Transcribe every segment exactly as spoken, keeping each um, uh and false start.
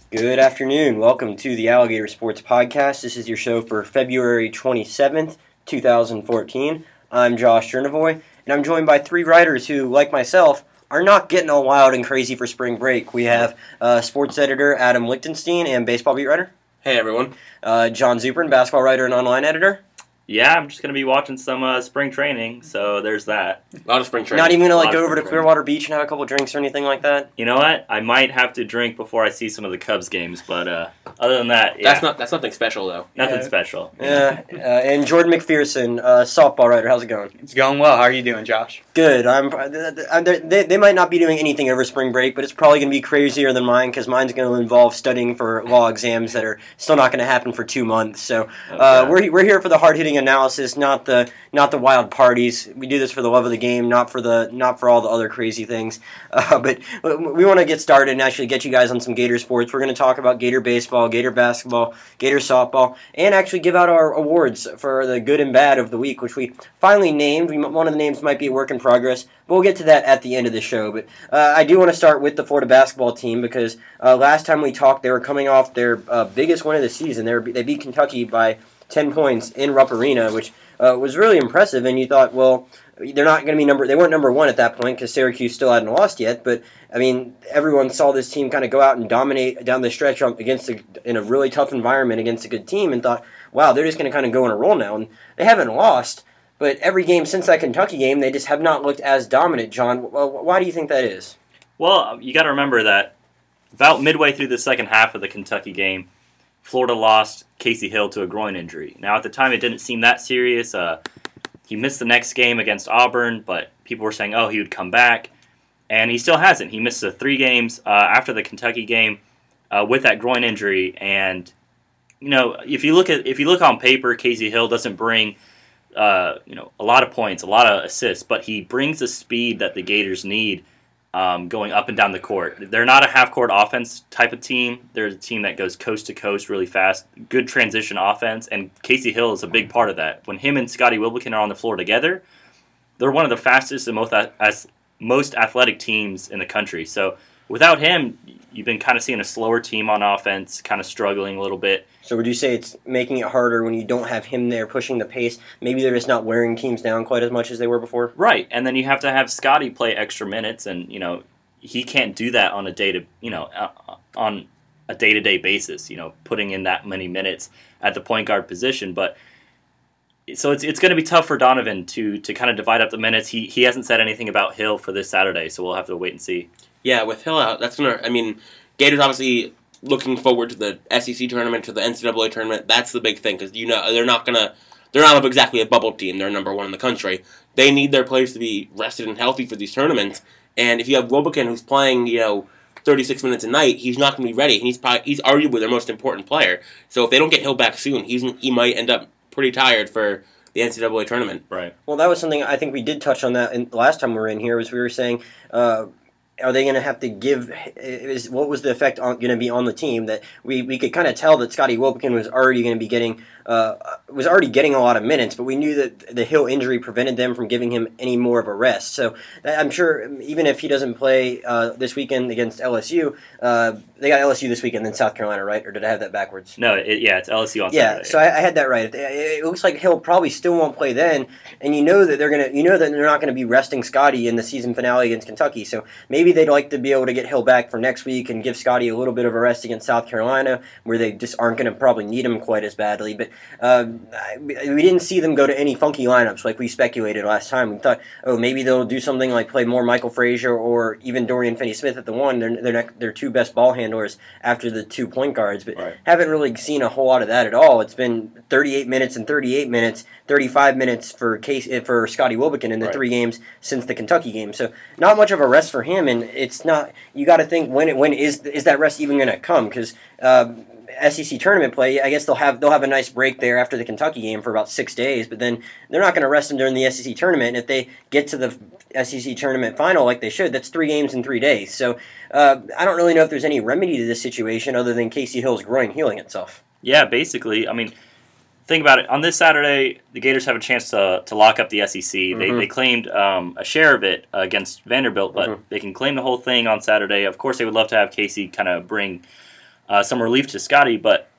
Good afternoon. Welcome to the Alligator Sports Podcast. This is your show for February twenty-seventh, twenty fourteen. I'm Josh Chernovoy, and I'm joined by three writers who, like myself, are not getting all wild and crazy for spring break. We have uh, sports editor Adam Lichtenstein and baseball beat writer. Hey, everyone. Uh, John Zuprin, basketball writer and online editor. Yeah, I'm just going to be watching some uh, spring training, so there's that. A lot of spring training. Not even going to like A lot go of over to spring Clearwater Beach and have a couple drinks or anything like that? You know what? I might have to drink before I see some of the Cubs games, but uh, other than that, yeah. That's not that's nothing special, though. Nothing Yeah. special. Yeah. Uh, and Jordan McPherson, uh, softball writer. How's it going? It's going well. How are you doing, Josh? Good. I'm. I'm they, they might not be doing anything over spring break, but it's probably going to be crazier than mine because mine's going to involve studying for law exams that are still not going to happen for two months. So uh, Okay. we're we're here for the hard hitting analysis, not the not the wild parties. We do this for the love of the game, not for the not for all the other crazy things. Uh, but we want to get started and actually get you guys on some Gator sports. We're going to talk about Gator baseball, Gator basketball, Gator softball, and actually give out our awards for the good and bad of the week, which we finally named. We, one of the names might be a work in progress, but we'll get to that at the end of the show. But uh, I do want to start with the Florida basketball team because uh, last time we talked, they were coming off their uh, biggest win of the season. They, were, they beat Kentucky by ten points in Rupp Arena, which uh, was really impressive. And you thought, well, they're not going to be number. They weren't number one at that point because Syracuse still hadn't lost yet. But I mean, everyone saw this team kind of go out and dominate down the stretch against a, in a really tough environment against a good team, and thought, wow, they're just going to kind of go on a roll now. And they haven't lost. But every game since that Kentucky game, they just have not looked as dominant, John. Well, why do you think that is? Well, you got to remember that about midway through the second half of the Kentucky game, Florida lost Casey Hill to a groin injury. Now, at the time, it didn't seem that serious. Uh, he missed the next game against Auburn, but people were saying, oh, he would come back. And he still hasn't. He missed the three games uh, after the Kentucky game uh, with that groin injury. And, you know, if you look at if you look on paper, Casey Hill doesn't bring Uh, you know, a lot of points, a lot of assists, but he brings the speed that the Gators need um, going up and down the court. They're not a half-court offense type of team. They're a team that goes coast to coast really fast, good transition offense, and Casey Hill is a big part of that. When him and Scotty Wilbekin are on the floor together, they're one of the fastest and most, as, most athletic teams in the country. So without him, you've been kind of seeing a slower team on offense, kind of struggling a little bit. So would you say it's making it harder when you don't have him there pushing the pace? Maybe they're just not wearing teams down quite as much as they were before? Right, and then you have to have Scotty play extra minutes, and, you know, he can't do that on a day to, you know, uh, on a day-to-day basis, you know, putting in that many minutes at the point guard position. But so it's it's going to be tough for Donovan to to kind of divide up the minutes. He he hasn't said anything about Hill for this Saturday, so we'll have to wait and see. Yeah, with Hill out, that's going to, I mean, Gators obviously looking forward to the S E C tournament, to the N C double A tournament. That's the big thing because, you know, they're not going to, they're not exactly a bubble team. They're number one in the country. They need their players to be rested and healthy for these tournaments. And if you have Wilbekin who's playing, you know, thirty-six minutes a night, he's not going to be ready. And he's probably, he's arguably their most important player. So if they don't get Hill back soon, he's he might end up pretty tired for the N C double A tournament. Right. Well, that was something I think we did touch on that in, last time we were in here, was we were saying, uh, are they going to have to give, is, what was the effect going to be on the team? That we, we could kind of tell that Scotty Wilbekin was already going to be getting, uh, was already getting a lot of minutes, but we knew that the Hill injury prevented them from giving him any more of a rest. So I'm sure even if he doesn't play uh, this weekend against L S U, uh, they got L S U this weekend, then South Carolina, right? Or did I have that backwards? No, it, yeah, it's L S U on Yeah, Saturday. so I, I had that right. It, it looks like Hill probably still won't play then, and you know that they're gonna, you know that they're not going to be resting Scotty in the season finale against Kentucky. So maybe they'd like to be able to get Hill back for next week and give Scotty a little bit of a rest against South Carolina, where they just aren't going to probably need him quite as badly. But uh, we didn't see them go to any funky lineups like we speculated last time. We thought, oh, maybe they'll do something like play more Michael Frazier or even Dorian Finney-Smith at the one. They're they're their two best ball handlers after the two point guards, but Right. haven't really seen a whole lot of that at all. It's been thirty-eight minutes and thirty-eight minutes, thirty-five minutes for Case for Scotty Wilbekin in the Right. three games since the Kentucky game. So not much of a rest for him, and it's not. You got to think when when is is that rest even going to come? Because uh, S E C tournament play, I guess they'll have they'll have a nice break there after the Kentucky game for about six days, but then they're not going to rest them during the S E C tournament. And if they get to the S E C tournament final like they should, that's three games in three days. So uh, I don't really know if there's any remedy to this situation other than Casey Hill's groin healing itself. Yeah, basically. I mean, think about it. On this Saturday, the Gators have a chance to to lock up the S E C. They Mhm. they claimed um, a share of it uh, against Vanderbilt, but Mhm. they can claim the whole thing on Saturday. Of course, they would love to have Casey kind of bring uh, some relief to Scotty, but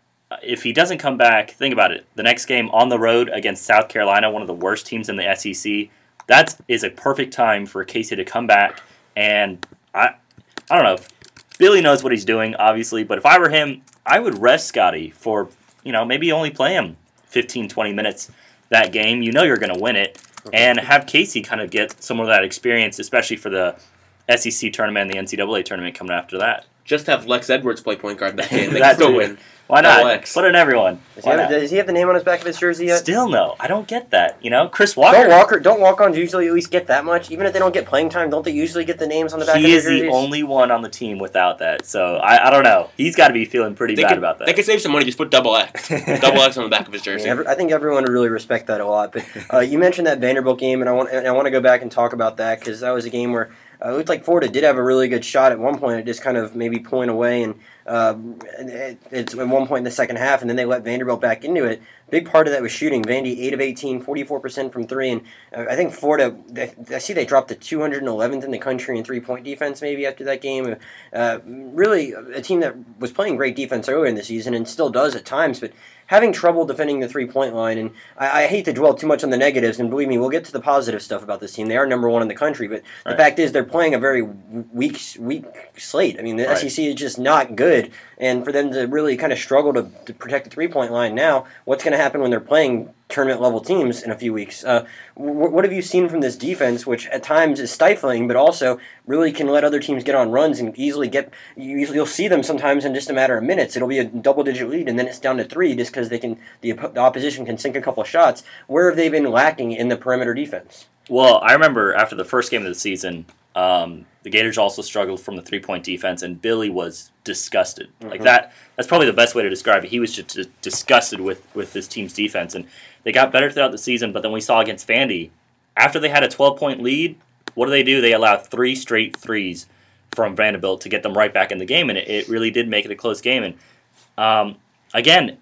if he doesn't come back, think about it. The next game on the road against South Carolina, one of the worst teams in the S E C, that is a perfect time for Casey to come back. And I I don't know. Billy knows what he's doing, obviously, but if I were him, I would rest Scotty for, you know, maybe only play him fifteen, twenty minutes that game. You know you're going to win it. And have Casey kind of get some of that experience, especially for the S E C tournament and the N C double A tournament coming after that. Just have Lex Edwards play point guard that game. They That can still too. win. Why not? Lex. Put in everyone. Does he, Why have, not? does he have the name on his back of his jersey yet? Still no. I don't get that. You know, Chris Walker. Don't Walker, don't walk-ons usually at least get that much? Even if they don't get playing time, don't they usually get the names on the back of He their is jerseys? the only one on the team without that. So I, I don't know. He's got to be feeling pretty They bad could, about that. They could save some money. Just put double X. double X on the back of his I, jersey. mean, every, I think everyone would really respect that a lot. But uh, you mentioned that Vanderbilt game, and I want and I want to go back and talk about that because that was a game where uh, it looked like Florida did have a really good shot at one point. It just kind of maybe pulling away, and uh, it, it's at one point in the second half, and then they let Vanderbilt back into it. Big part of that was shooting. Vandy, eight of eighteen, forty-four percent from three, and uh, I think Florida, they, I see they dropped to two hundred eleventh in the country in three-point defense maybe after that game. Uh, really a team that was playing great defense earlier in the season and still does at times, but having trouble defending the three-point line. And I, I hate to dwell too much on the negatives, and believe me, we'll get to the positive stuff about this team. They are number one in the country, but the Right. fact is they're playing a very weak, weak slate. I mean, the Right. S E C is just not good, and for them to really kind of struggle to, to protect the three-point line now, what's going to happen when they're playing tournament-level teams in a few weeks? Uh, w- what have you seen from this defense, which at times is stifling, but also really can let other teams get on runs and easily get – you'll see them sometimes in just a matter of minutes. It'll be a double-digit lead, and then it's down to three just because they can the, op- the opposition can sink a couple of shots. Where have they been lacking in the perimeter defense? Well, I remember after the first game of the season, um, the Gators also struggled from the three-point defense, and Billy was disgusted. Mm-hmm. Like that, that's probably the best way to describe it. He was just disgusted with, with this team's defense, and they got better throughout the season, but then we saw against Vandy, after they had a twelve-point lead, what do they do? They allowed three straight threes from Vanderbilt to get them right back in the game, and it, it really did make it a close game. And um, again,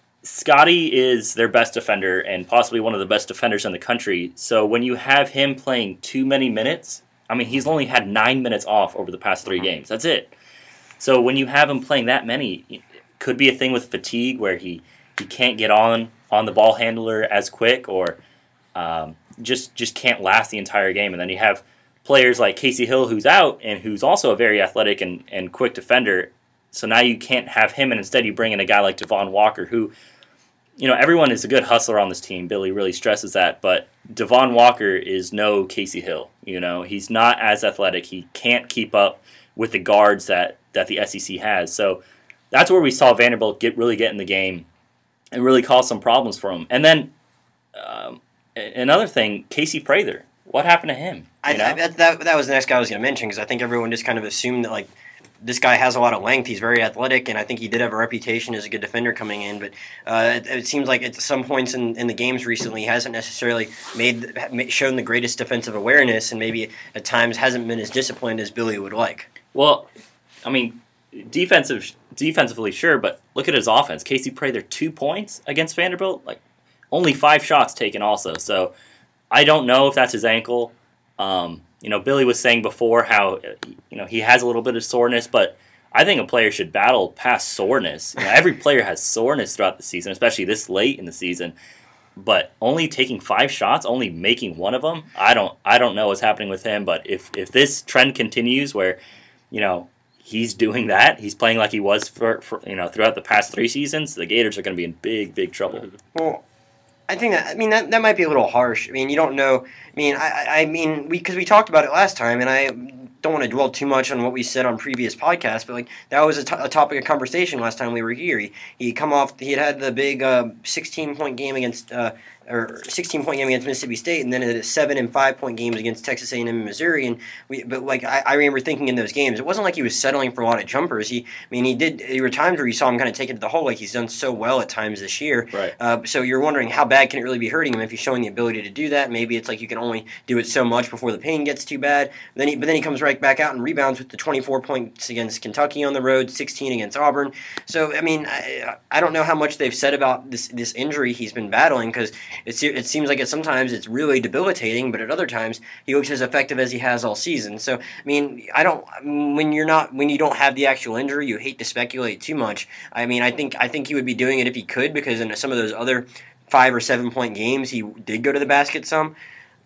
Scotty is their best defender and possibly one of the best defenders in the country. So when you have him playing too many minutes, I mean, he's only had nine minutes off over the past three games. That's it. So when you have him playing that many, it could be a thing with fatigue where he, he can't get on on the ball handler as quick, or um, just just can't last the entire game. And then you have players like Casey Hill, who's out and who's also a very athletic and, and quick defender. So now you can't have him, and instead you bring in a guy like Devon Walker, who, you know, everyone is a good hustler on this team. Billy really stresses that, but Devon Walker is no Casey Hill. You know, he's not as athletic. He can't keep up with the guards that, that the S E C has. So that's where we saw Vanderbilt get really get in the game and really cause some problems for him. And then um, another thing, Casey Prather. What happened to him? I, You know? I, that, that, that was the next guy I was going to mention because I think everyone just kind of assumed that, like, this guy has a lot of length. He's very athletic, and I think he did have a reputation as a good defender coming in. But uh, it, it seems like at some points in, in the games recently, he hasn't necessarily made shown the greatest defensive awareness, and maybe at times hasn't been as disciplined as Billy would like. Well, I mean, defensive defensively, sure, but look at his offense. Casey Prather, two points against Vanderbilt, like only five shots taken also. So I don't know if that's his ankle. Um, you know, Billy was saying before how, you know, he has a little bit of soreness, but I think a player should battle past soreness. You know, every player has soreness throughout the season, especially this late in the season. But only taking five shots, only making one of them, I don't, I don't know what's happening with him. But if if this trend continues, where, you know, he's doing that, he's playing like he was for, for you know throughout the past three seasons, the Gators are going to be in big, big trouble. Well, I think that I mean that that might be a little harsh. I mean, you don't know. I mean, I I mean we because we talked about it last time, and I don't want to dwell too much on what we said on previous podcasts, but like that was a, t- a topic of conversation last time we were here. He he come off. He had had the big uh, sixteen point game against. Uh, or sixteen point game against Mississippi State, and then a seven and five point games against Texas A and M and Missouri. And we, but like I, I remember thinking in those games, it wasn't like he was settling for a lot of jumpers. He, I mean, he did. There were times where you saw him kind of take it to the hole, like he's done so well at times this year. Right. Uh, so you're wondering how bad can it really be hurting him if he's showing the ability to do that? Maybe it's like you can only do it so much before the pain gets too bad. Then he, but then he comes right back out and rebounds with the twenty-four points against Kentucky on the road, sixteen against Auburn. So I mean, I, I don't know how much they've said about this this injury he's been battling because it, it seems like it sometimes it's really debilitating, but at other times he looks as effective as he has all season. So, I mean, I don't when you're not when you don't have the actual injury, you hate to speculate too much. I mean, I think I think he would be doing it if he could, because in some of those other five or seven point games, he did go to the basket some.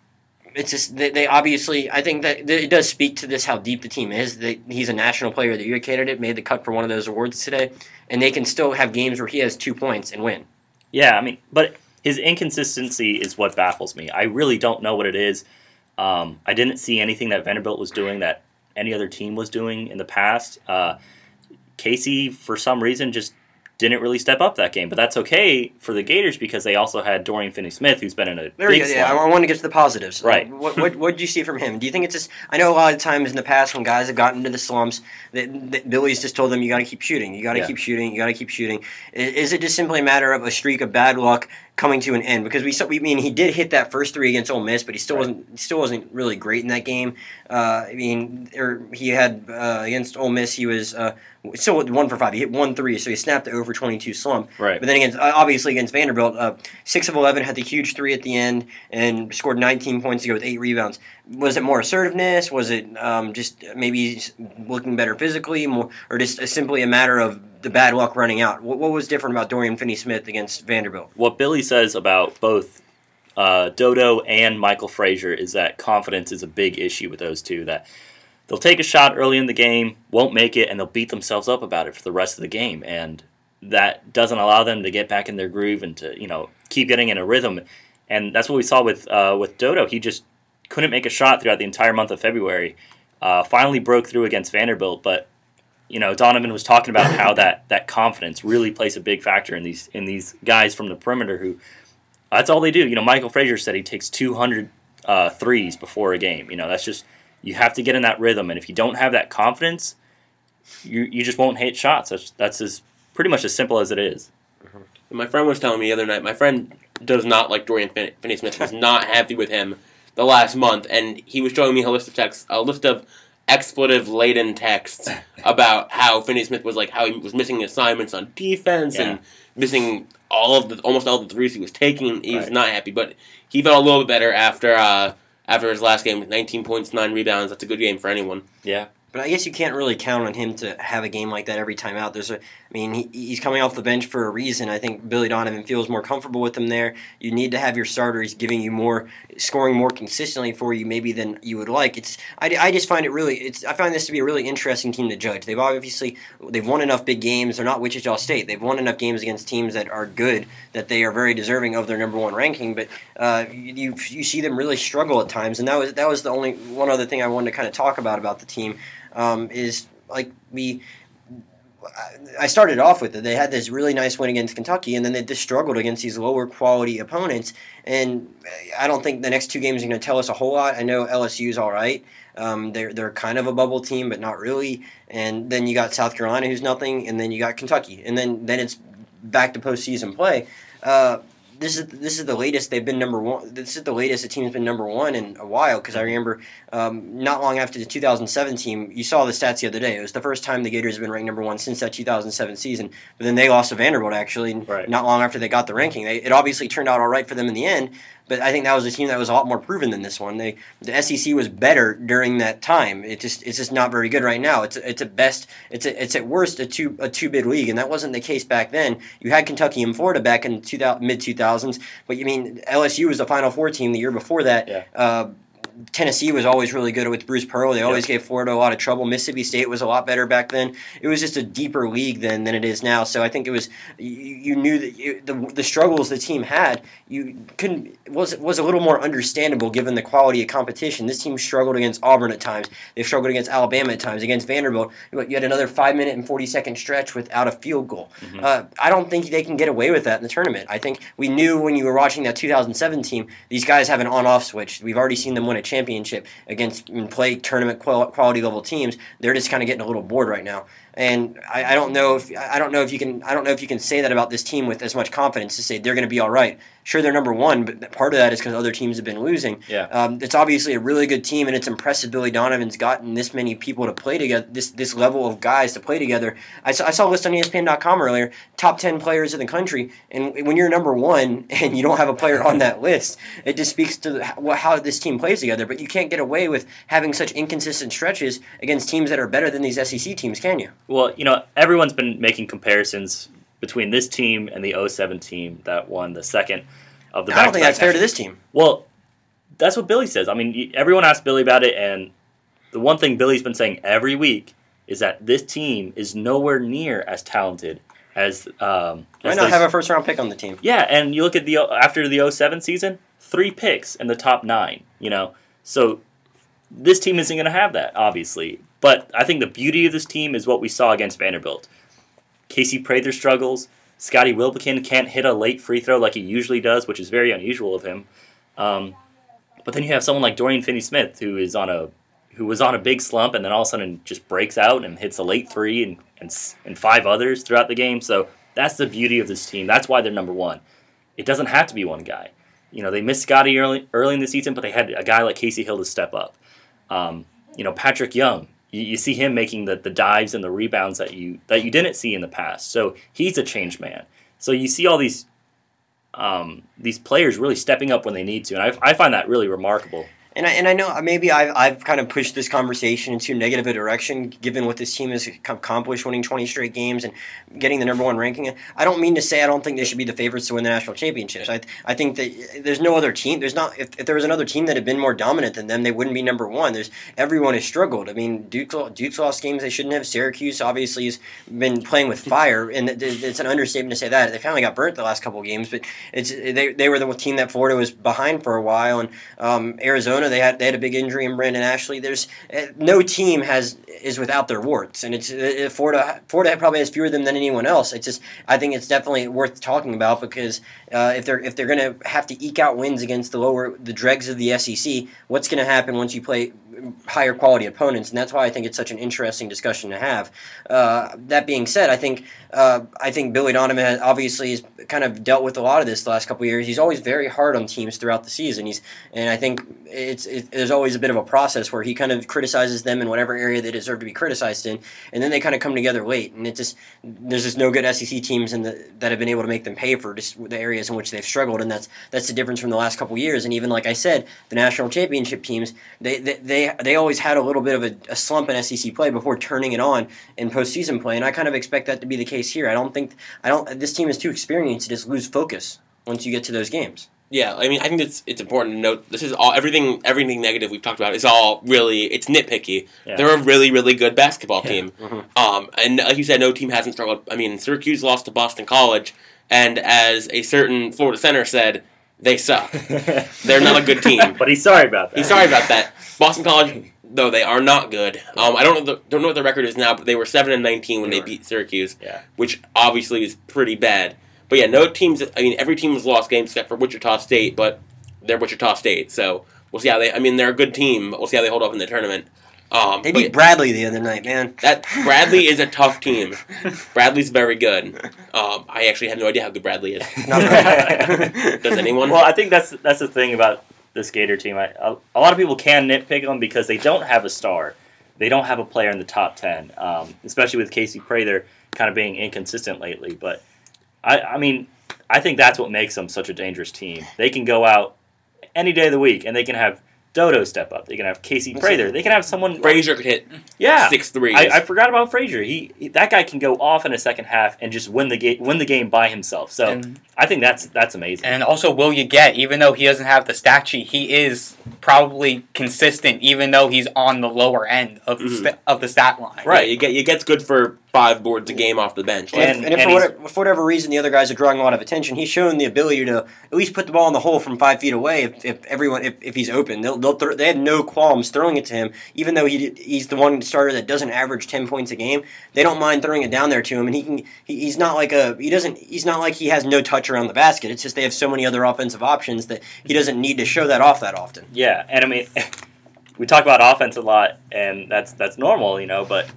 It's just they, they obviously. I think that it does speak to this how deep the team is. That he's a National Player of the Year candidate, made the cut for one of those awards today, and they can still have games where he has two points and win. Yeah, I mean, but his inconsistency is what baffles me. I really don't know what it is. Um, I didn't see anything that Vanderbilt was doing that any other team was doing in the past. Uh, Casey, for some reason, just didn't really step up that game, but that's okay for the Gators because they also had Dorian Finney-Smith, who's been in a there big you go. Yeah, slump. I want to get to the positives. Right. What what what did you see from him? Do you think it's just? I know a lot of times in the past when guys have gotten into the slumps, that, that Billy's just told them you got to keep shooting, you got to Yeah. keep shooting, you got to keep shooting. Is, is it just simply a matter of a streak of bad luck coming to an end? Because we saw, we mean he did hit that first three against Ole Miss, but he still Right. wasn't he still wasn't really great in that game. Uh, I mean, or he had uh, against Ole Miss, he was uh, still one for five. He hit one three, so he snapped the over twenty-two slump. Right. But then against obviously against Vanderbilt, uh, six of eleven had the huge three at the end and scored nineteen points to go with eight rebounds. Was it more assertiveness? Was it um, just maybe looking better physically, more, or just simply a matter of the bad luck running out? What, what was different about Dorian Finney-Smith against Vanderbilt? What Billy says about both uh, Dodo and Michael Frazier is that confidence is a big issue with those two, that they'll take a shot early in the game, won't make it, and they'll beat themselves up about it for the rest of the game. And that doesn't allow them to get back in their groove and to, you know, keep getting in a rhythm. And that's what we saw with uh, with Dodo. He just couldn't make a shot throughout the entire month of February. Uh, finally broke through against Vanderbilt, but you know, Donovan was talking about how that, that confidence really plays a big factor in these in these guys from the perimeter who that's all they do. You know, Michael Frazier said he takes two hundred uh, threes before a game. You know, that's just you have to get in that rhythm, and if you don't have that confidence, you you just won't hit shots. That's that's as pretty much as simple as it is. My friend was telling me the other night, my friend does not like Dorian Fin- Finney-Smith, was not happy with him the last month, and he was showing me a list of texts, a list of expletive-laden texts about how Finney-Smith was like, how he was missing assignments on defense Yeah. and missing all of the, almost all the threes he was taking. He was Right. not happy, but he felt a little bit better after uh, after his last game with nineteen points, nine rebounds. That's a good game for anyone. Yeah. But I guess you can't really count on him to have a game like that every time out. There's a, I mean, he, he's coming off the bench for a reason. I think Billy Donovan feels more comfortable with him there. You need to have your starters giving you more, scoring more consistently for you, maybe than you would like. It's, I, I just find it really, it's, I find this to be a really interesting team to judge. They've obviously, they've won enough big games. They're not Wichita State. They've won enough games against teams that are good that they are very deserving of their number one ranking. But uh, you you see them really struggle at times, and that was that was the only one other thing I wanted to kind of talk about about the team. Um, is like we, I started off with it. They had this really nice win against Kentucky, and then they just struggled against these lower quality opponents. And I don't think the next two games are going to tell us a whole lot. I know L S U's all right. Um, they're they're kind of a bubble team, but not really. And then you got South Carolina, who's nothing, and then you got Kentucky, and then then it's back to postseason play. Uh, This is this is the latest they've been number one. This is the latest a team's been number one in a while. Because I remember um, not long after the two thousand seven team, you saw the stats the other day. It was the first time the Gators have been ranked number one since that two thousand seven season. But then they lost to Vanderbilt actually, Right. not long after they got the ranking. They, it obviously turned out all right for them in the end. But I think that was a team that was a lot more proven than this one. They the S E C was better during that time. It just it's just not very good right now. It's it's at best it's a, it's at worst a two a two bid league, and that wasn't the case back then. You had Kentucky and Florida back in two thousand, mid two thousands, but you mean L S U was the Final Four team the year before that. Yeah. Uh, Tennessee was always really good with Bruce Pearl. They always Yeah. gave Florida a lot of trouble. Mississippi State was a lot better back then. It was just a deeper league than, than it is now. So I think it was you, you knew that you, the the struggles the team had you couldn't was was a little more understandable given the quality of competition. This team struggled against Auburn at times. They struggled against Alabama at times. Against Vanderbilt, you had another five minute and forty second stretch without a field goal. Mhm. Uh, I don't think they can get away with that in the tournament. I think we knew when you were watching that two thousand seven team, these guys have an on off switch. We've already seen them win a championship against and play tournament quality level teams. They're just kind of getting a little bored right now. And I, I don't know if I don't know if you can I don't know if you can say that about this team with as much confidence to say they're going to be all right. Sure, they're number one, but part of that is because other teams have been losing. Yeah. Um, it's obviously a really good team, and it's impressive Billy Donovan's gotten this many people to play together, this this level of guys to play together. I saw, I saw a list on E S P N dot com earlier, top ten players in the country, and when you're number one and you don't have a player on that list, it just speaks to how, how this team plays together. But you can't get away with having such inconsistent stretches against teams that are better than these S E C teams, can you? Well, you know, everyone's been making comparisons between this team and the oh seven team that won the second of the I don't think that's fair to national- this team. Well, that's what Billy says. I mean, y- everyone asked Billy about it, and the one thing Billy's been saying every week is that this team is nowhere near as talented as. Um, Why as not those- have a first round pick on the team? Yeah, and you look at the after the oh seven season, three picks in the top nine. You know, so this team isn't going to have that, obviously. But I think the beauty of this team is what we saw against Vanderbilt. Casey Prather struggles. Scotty Wilbekin can't hit a late free throw like he usually does, which is very unusual of him. Um, but then you have someone like Dorian Finney-Smith, who is on a who was on a big slump, and then all of a sudden just breaks out and hits a late three and and, and five others throughout the game. So that's the beauty of this team. That's why they're number one. It doesn't have to be one guy. You know, they missed Scotty early early in the season, but they had a guy like Casey Hill to step up. Um, you know, Patrick Young. You, you see him making the, the dives and the rebounds that you that you didn't see in the past. So he's a changed man. So you see all these um, these players really stepping up when they need to, and I, I find that really remarkable. And I, and I know maybe I've, I've kind of pushed this conversation into a negative direction, given what this team has accomplished, winning twenty straight games and getting the number one ranking. I don't mean to say I don't think they should be the favorites to win the national championships. I I think that there's no other team. There's not if, if there was another team that had been more dominant than them, they wouldn't be number one. There's everyone has struggled. I mean, Duke Duke's lost games they shouldn't have. Syracuse obviously has been playing with fire, and it's an understatement to say that. They finally got burnt the last couple of games, but it's they they were the team that Florida was behind for a while, and um, Arizona. They had they had a big injury in Brandon Ashley. There's uh, no team has is without their warts, and it's uh, Florida. Florida probably has fewer of them than anyone else. It's just I think it's definitely worth talking about because uh, if they're if they're going to have to eke out wins against the lower the dregs of the S E C, what's going to happen once you play higher quality opponents? And that's why I think it's such an interesting discussion to have. Uh, that being said, I think uh, I think Billy Donovan has, obviously has kind of dealt with a lot of this the last couple of years. He's always very hard on teams throughout the season. He's and I think it's it, there's always a bit of a process where he kind of criticizes them in whatever area they deserve to be criticized in, and then they kind of come together late. And it just there's just no good S E C teams in the, that have been able to make them pay for just the areas in which they've struggled, and that's that's the difference from the last couple of years. And even like I said, the national championship teams they they they, they always had a little bit of a, a slump in S E C play before turning it on in postseason play, and I kind of expect that to be the case here. I don't think I don't this team is too experienced to just lose focus once you get to those games. Yeah, I mean, I think it's it's important to note this is all everything everything negative we've talked about is all really it's nitpicky. Yeah. They're a really really good basketball Yeah. team, Mhm. um, and like you said, no team hasn't struggled. I mean, Syracuse lost to Boston College, and as a certain Florida center said, they suck. They're not a good team. But he's sorry about that. He's sorry about that. Boston College, though, they are not good. Um, I don't know the, don't know what the record is now, but they were seven and nineteen when They they were. beat Syracuse, Yeah. which obviously is pretty bad. But yeah, no teams. I mean, every team has lost games except for Wichita State, but they're Wichita State, so we'll see how they. I mean, they're a good team. But we'll see how they hold up in the tournament. Um, They but beat Bradley the other night, man. that Bradley is a tough team. Bradley's very good. Um, I actually have no idea how good Bradley is. Not Bradley. Does anyone? Well, I think that's that's the thing about this Gator team. I, a, a lot of people can nitpick them because they don't have a star. They don't have a player in the top ten, um, especially with Casey Prather kind of being inconsistent lately. But, I, I mean, I think that's what makes them such a dangerous team. They can go out any day of the week, and they can have Dodo step up. They can have Casey Prather. They can have someone... Frazier could hit yeah. six threes. I, I forgot about Frazier. He, he that guy can go off in a second half and just win the game win the game by himself. So And- I think that's that's amazing. And also, will you get, even though he doesn't have the stat sheet, he is probably consistent, even though he's on the lower end of Mhm. st- of the stat line. right, you get you gets good for five boards a game off the bench. And, And- if, and if and for, he's- whatever, for whatever reason the other guys are drawing a lot of attention, he's shown the ability to at least put the ball in the hole from five feet away. If, if everyone, if, if he's open, they'll, they'll th- they have no qualms throwing it to him. Even though he he's the one starter that doesn't average ten points a game, they don't mind throwing it down there to him. And he can he, he's not like a he doesn't he's not like he has no touch around the basket. It's just they have so many other offensive options that he doesn't need to show that off that often. Yeah, and I mean, we talk about offense a lot, and that's that's normal, you know. But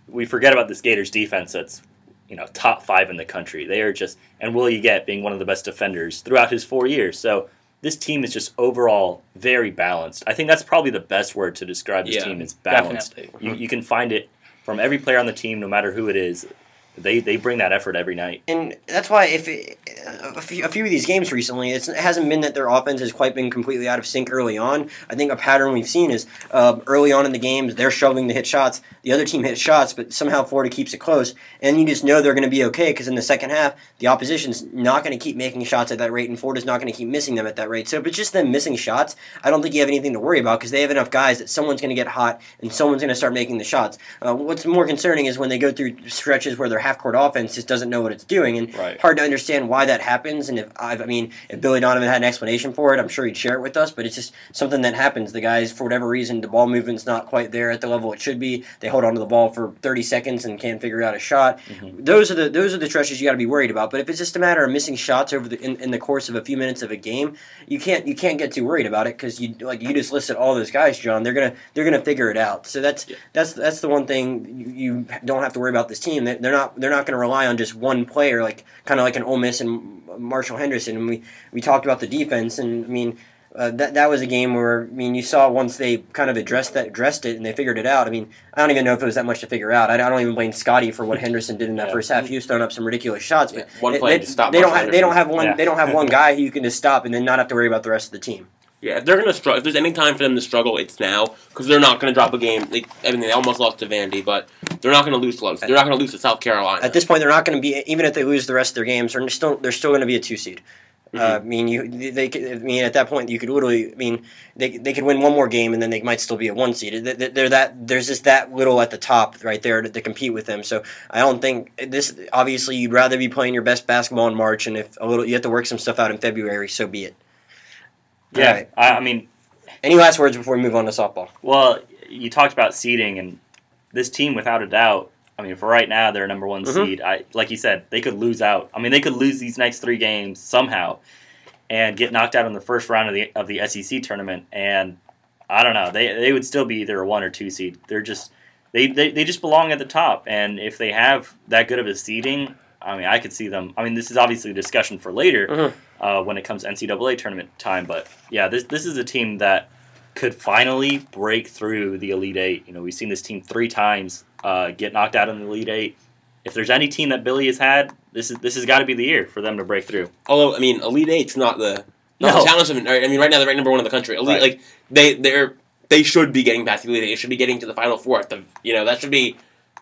we forget about this Gators defense that's, you know, top five in the country. They are just, and Will Yeget being one of the best defenders throughout his four years. So this team is just overall very balanced. I think that's probably the best word to describe this Yeah, team is balanced. definitely. You, you can find it from every player on the team, no matter who it is. They they bring that effort every night. And that's why if it, a, few, a few of these games recently, it's, it hasn't been that their offense has quite been completely out of sync early on. I think a pattern we've seen is uh, early on in the games, they're struggling to hit shots. The other team hits shots, but somehow Florida keeps it close. And you just know they're going to be okay because in the second half, the opposition's not going to keep making shots at that rate, and Florida's not going to keep missing them at that rate. So if it's just them missing shots, I don't think you have anything to worry about because they have enough guys that someone's going to get hot and someone's going to start making the shots. Uh, what's more concerning is when they go through stretches where their half-court offense just doesn't know what it's doing, and Right. hard to understand why that happens. And if I mean, if Billy Donovan had an explanation for it, I'm sure he'd share it with us. But it's just something that happens. The guys, for whatever reason, the ball movement's not quite there at the level it should be. They hold onto the ball for thirty seconds and can't figure out a shot. Mm-hmm. Those are the those are the stretches you got to be worried about. But if it's just a matter of missing shots over the in, in the course of a few minutes of a game, you can't you can't get too worried about it because you like you just listed all those guys, John. They're gonna they're gonna figure it out. So that's Yeah. that's that's the one thing you, you don't have to worry about this team. They- They're not they're not going to rely on just one player, like kind of like an Ole Miss and Marshall Henderson. And we, we talked about the defense, and I mean uh, that that was a game where I mean you saw once they kind of addressed that addressed it and they figured it out. I mean I don't even know if it was that much to figure out. I, I don't even blame Scotty for what Henderson did in that Yeah. first half. He was throwing up some ridiculous shots, but Yeah, one they, play they, to stop they don't Marshall have they don't Henderson. have one Yeah. they don't have one guy who you can just stop and then not have to worry about the rest of the team. Yeah, if they're gonna struggle, if there's any time for them to struggle, it's now because they're not gonna drop a game. They, I mean, they almost lost to Vandy, but they're not gonna lose to They're not gonna lose to South Carolina. At this point, they're not going to be even if they lose the rest of their games. They're still they're still going to be a two seed. Mhm. Uh, I mean, you they could, I mean at that point you could literally I mean they they could win one more game and then they might still be a one seed. They- They're that there's just that little at the top right there to, to compete with them. So I don't think this. Obviously, you'd rather be playing your best basketball in March, and if a little you have to work some stuff out in February, so be it. Yeah, All right. I, I mean, Any last words before we move on to softball? well, you talked about seeding, and this team, without a doubt, I mean, for right now, they're number one Mhm. seed. I, like you said, they could lose out. I mean, they could lose these next three games somehow, and get knocked out in the first round of the of the S E C tournament. And I don't know, they they would still be either a one or two seed. They're just they, they, they just belong at the top. And if they have that good of a seeding, I mean, I could see them. I mean, this is obviously a discussion for later Mhm. uh, when it comes to N C double A tournament time. But yeah, this this is a team that could finally break through the Elite Eight. You know, we've seen this team three times uh, get knocked out in the Elite Eight. If there's any team that Billy has had, this is this has got to be the year for them to break through. Although, I mean, Elite Eight's not the not No. the challenge of it. I mean, right now they're ranked number one in the country. Elite, Right. like they they're they should be getting past the Elite Eight. They should be getting to the Final Four. At the you know that should be.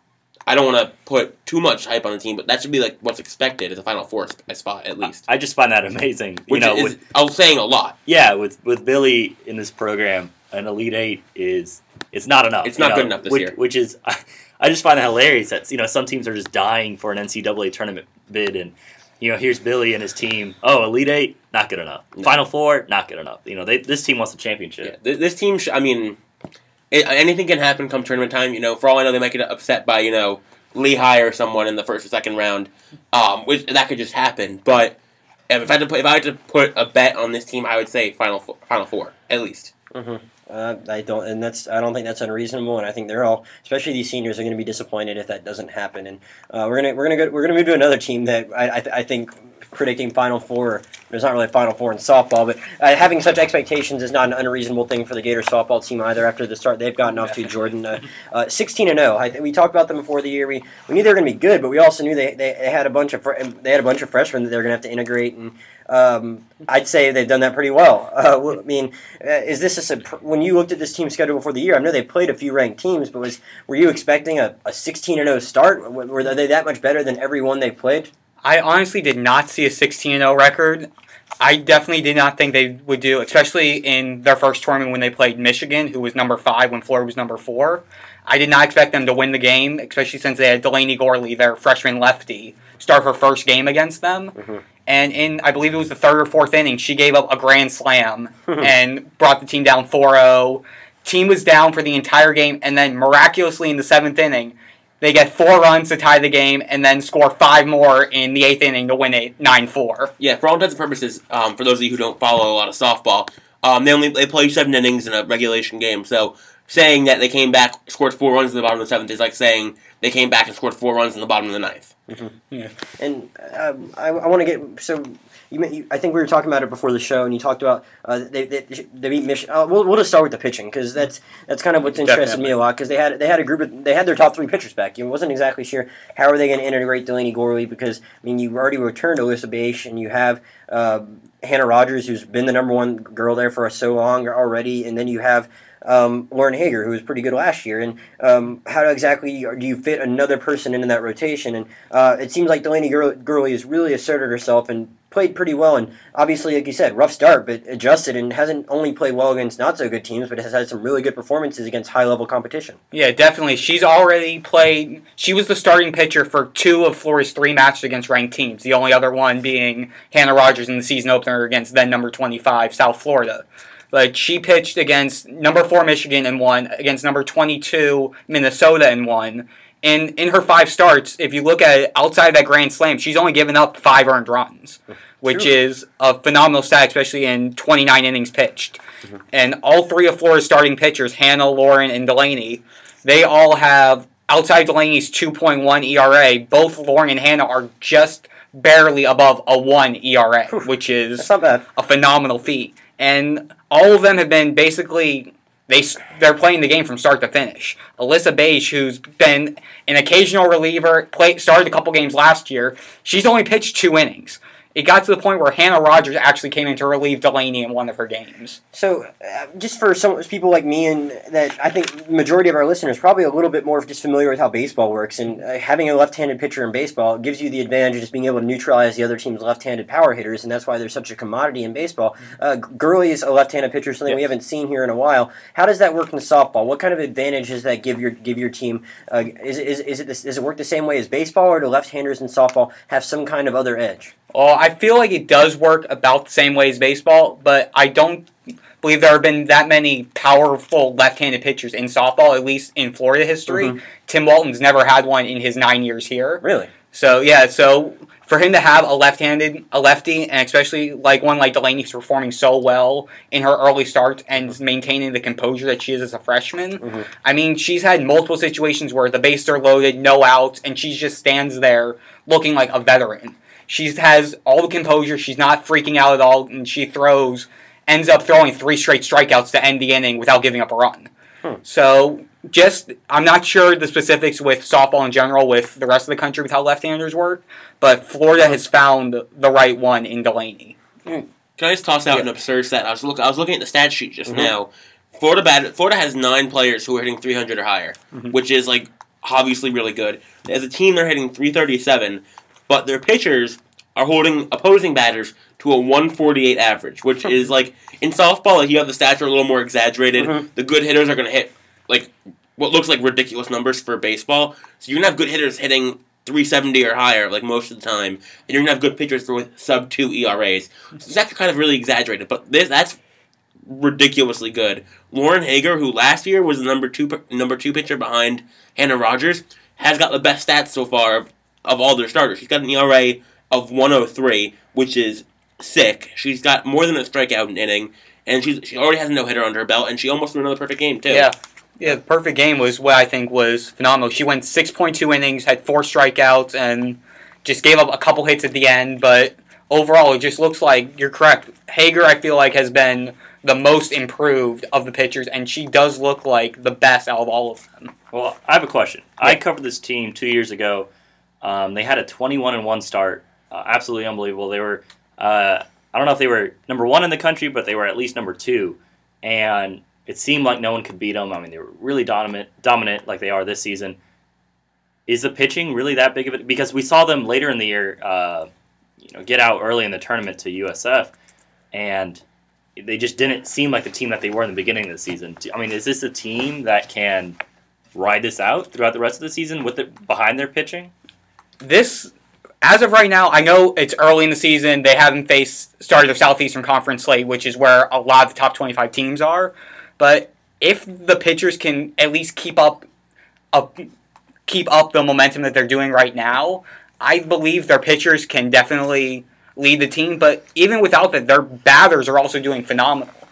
I don't want to put too much hype on the team, but that should be like what's expected as a Final Four sp- spot at least. I just find that amazing. You Which know, is with, I was saying a lot. yeah, with with Billy in this program, an Elite Eight is it's not enough. It's you not know, good enough this which, year. Which is, I, I just find it hilarious that you know some teams are just dying for an N C double A tournament bid, and you know here's Billy and his team. Oh, Elite Eight, not good enough. No. Final Four, not good enough. You know, they, this team wants a Yeah, championship. this, this team. Sh- I mean, it, anything can happen come tournament time. You know, for all I know, they might get upset by you know Lehigh or someone in the first or second round. Um, which that could just happen. But if I had to put, if I had to put a bet on this team, I would say Final Four, Final Four at least. Mm-hmm. Uh, I don't, and that's I don't think that's unreasonable, and I think they're all, especially these seniors, are going to be disappointed if that doesn't happen. And uh, we're gonna we're gonna go we're gonna move to another team that I I, th- I think predicting Final Four. There's not really a Final Four in softball, but uh, having such expectations is not an unreasonable thing for the Gators softball team either. After the start they've gotten off to, Jordan, uh, uh, sixteen and oh. I th- we talked about them before the year. We we knew they were going to be good, but we also knew they, they, they had a bunch of fr- they had a bunch of freshmen that they were going to have to integrate, and um, I'd say they've done that pretty well. Uh, well, I mean, uh, is this a surp- when you looked at this team schedule before the year? I know they played a few ranked teams, but was were you expecting a, a sixteen and oh start? W- Were they that much better than everyone they played? I honestly did not see a sixteen and oh record. I definitely did not think they would do, especially in their first tournament when they played Michigan, who was number five when Florida was number four. I did not expect them to win the game, especially since they had Delaney Gorley, their freshman lefty, start her first game against them. Mhm. And in, I believe it was the third or fourth inning, she gave up a grand slam and brought the team down four oh. Team was down for the entire game, and then miraculously in the seventh inning, they get four runs to tie the game, and then score five more in the eighth inning to win it nine four. Yeah, for all intents and purposes, um, for those of you who don't follow a lot of softball, Um, they only they play seven innings in a regulation game, so saying that they came back, scored four runs in the bottom of the seventh is like saying they came back and scored four runs in the bottom of the ninth. Mm-hmm. Yeah, and um, I, I want to get so. You, you, I think we were talking about it before the show, and you talked about uh, they, they they beat Michigan. Uh, we'll, we'll just start with the pitching because that's that's kind of what's interested Definitely. me a lot because they had they had a group of, they had their top three pitchers back. You wasn't exactly sure how are they going to integrate Delaney Gorley because I mean you already returned Alyssa Bache and you have uh, Hannah Rogers who's been the number one girl there for so long already, and then you have. Um, Lauren Hager, who was pretty good last year, and um, how exactly do you fit another person into that rotation? And uh, it seems like Delaney Gurley has really asserted herself and played pretty well. And obviously, like you said, rough start, but adjusted and hasn't only played well against not so good teams, but has had some really good performances against high level competition. Yeah, definitely. She's already played. She was the starting pitcher for two of Florida's three matches against ranked teams. The only other one being Hannah Rogers in the season opener against then number twenty-five South Florida. But she pitched against number four Michigan and won, against number twenty-two Minnesota and won. And in her five starts, if you look at it, outside of that Grand Slam, she's only given up five earned runs, which True. is a phenomenal stat, especially in twenty-nine innings pitched. Mm-hmm. And all three of Florida's starting pitchers, Hannah, Lauren, and Delaney, they all have, outside Delaney's two point one E R A, both Lauren and Hannah are just barely above a one E R A, which is That's not bad. a phenomenal feat. And all of them have been basically, they, they're playing the game from start to finish. Alyssa Bache, who's been an occasional reliever, played, started a couple games last year, she's only pitched two innings. It got to the point where Hannah Rogers actually came in to relieve Delaney in one of her games. So, uh, just for some people like me, and that I think the majority of our listeners probably a little bit more just familiar with how baseball works, and uh, having a left-handed pitcher in baseball gives you the advantage of just being able to neutralize the other team's left-handed power hitters, and that's why there's such a commodity in baseball. Uh, Gurley is a left-handed pitcher, something yes. we haven't seen here in a while. How does that work in softball? What kind of advantage does that give your give your team? Uh, is is is it this, does it work the same way as baseball, or do left-handers in softball have some kind of other edge? Well, I feel like it does work about the same way as baseball, but I don't believe there have been that many powerful left-handed pitchers in softball, at least in Florida history. Mm-hmm. Tim Walton's never had one in his nine years here. Really? So, yeah, so for him to have a left-handed, a lefty, and especially like one like Delaney who's performing so well in her early starts and maintaining the composure that she is as a freshman, mm-hmm. I mean, she's had multiple situations where the bases are loaded, no outs, and she just stands there looking like a veteran. She has all the composure. She's not freaking out at all, and she throws, ends up throwing three straight strikeouts to end the inning without giving up a run. Hmm. So, just, I'm not sure the specifics with softball in general with the rest of the country with how left-handers work, but Florida has found the right one in Delaney. Hmm. Can I just toss out yeah. an absurd stat? I was, look, I was looking at the stat sheet just mm-hmm. now. Florida bat, Florida has nine players who are hitting three hundred or higher, mm-hmm. which is, like, obviously really good. As a team, they're hitting three thirty-seven. But their pitchers are holding opposing batters to a one forty-eight average, which is like in softball, like you have the stats are a little more exaggerated. Mm-hmm. The good hitters are going to hit like what looks like ridiculous numbers for baseball. So you're going to have good hitters hitting three seventy or higher like most of the time, and you're going to have good pitchers with sub two E R As. So that's kind of really exaggerated, but this that's ridiculously good. Lauren Hager, who last year was the number two number two pitcher behind Hannah Rogers, has got the best stats so far of all their starters. She's got an E R A of one oh three, which is sick. She's got more than a strikeout an inning, and she's, she already has a no-hitter under her belt, and she almost threw another perfect game, too. Yeah, yeah, the perfect game was what I think was phenomenal. She went six point two innings, had four strikeouts, and just gave up a couple hits at the end, but overall, it just looks like, you're correct, Hager, I feel like, has been the most improved of the pitchers, and she does look like the best out of all of them. Well, I have a question. Yeah. I covered this team two years ago. Um, they had a twenty-one and one start. Uh, absolutely unbelievable. They were, uh, I don't know if they were number one in the country, but they were at least number two. And it seemed like no one could beat them. I mean, they were really dominant, dominant like they are this season. Is the pitching really that big of it? Because we saw them later in the year, uh, you know, get out early in the tournament to U S F, and they just didn't seem like the team that they were in the beginning of the season. I mean, is this a team that can ride this out throughout the rest of the season with it behind their pitching? This, as of right now, I know it's early in the season. They haven't faced started their Southeastern Conference slate, which is where a lot of the top twenty-five teams are. But if the pitchers can at least keep up, up, keep up the momentum that they're doing right now, I believe their pitchers can definitely lead the team. But even without that, their batters are also doing phenomenal.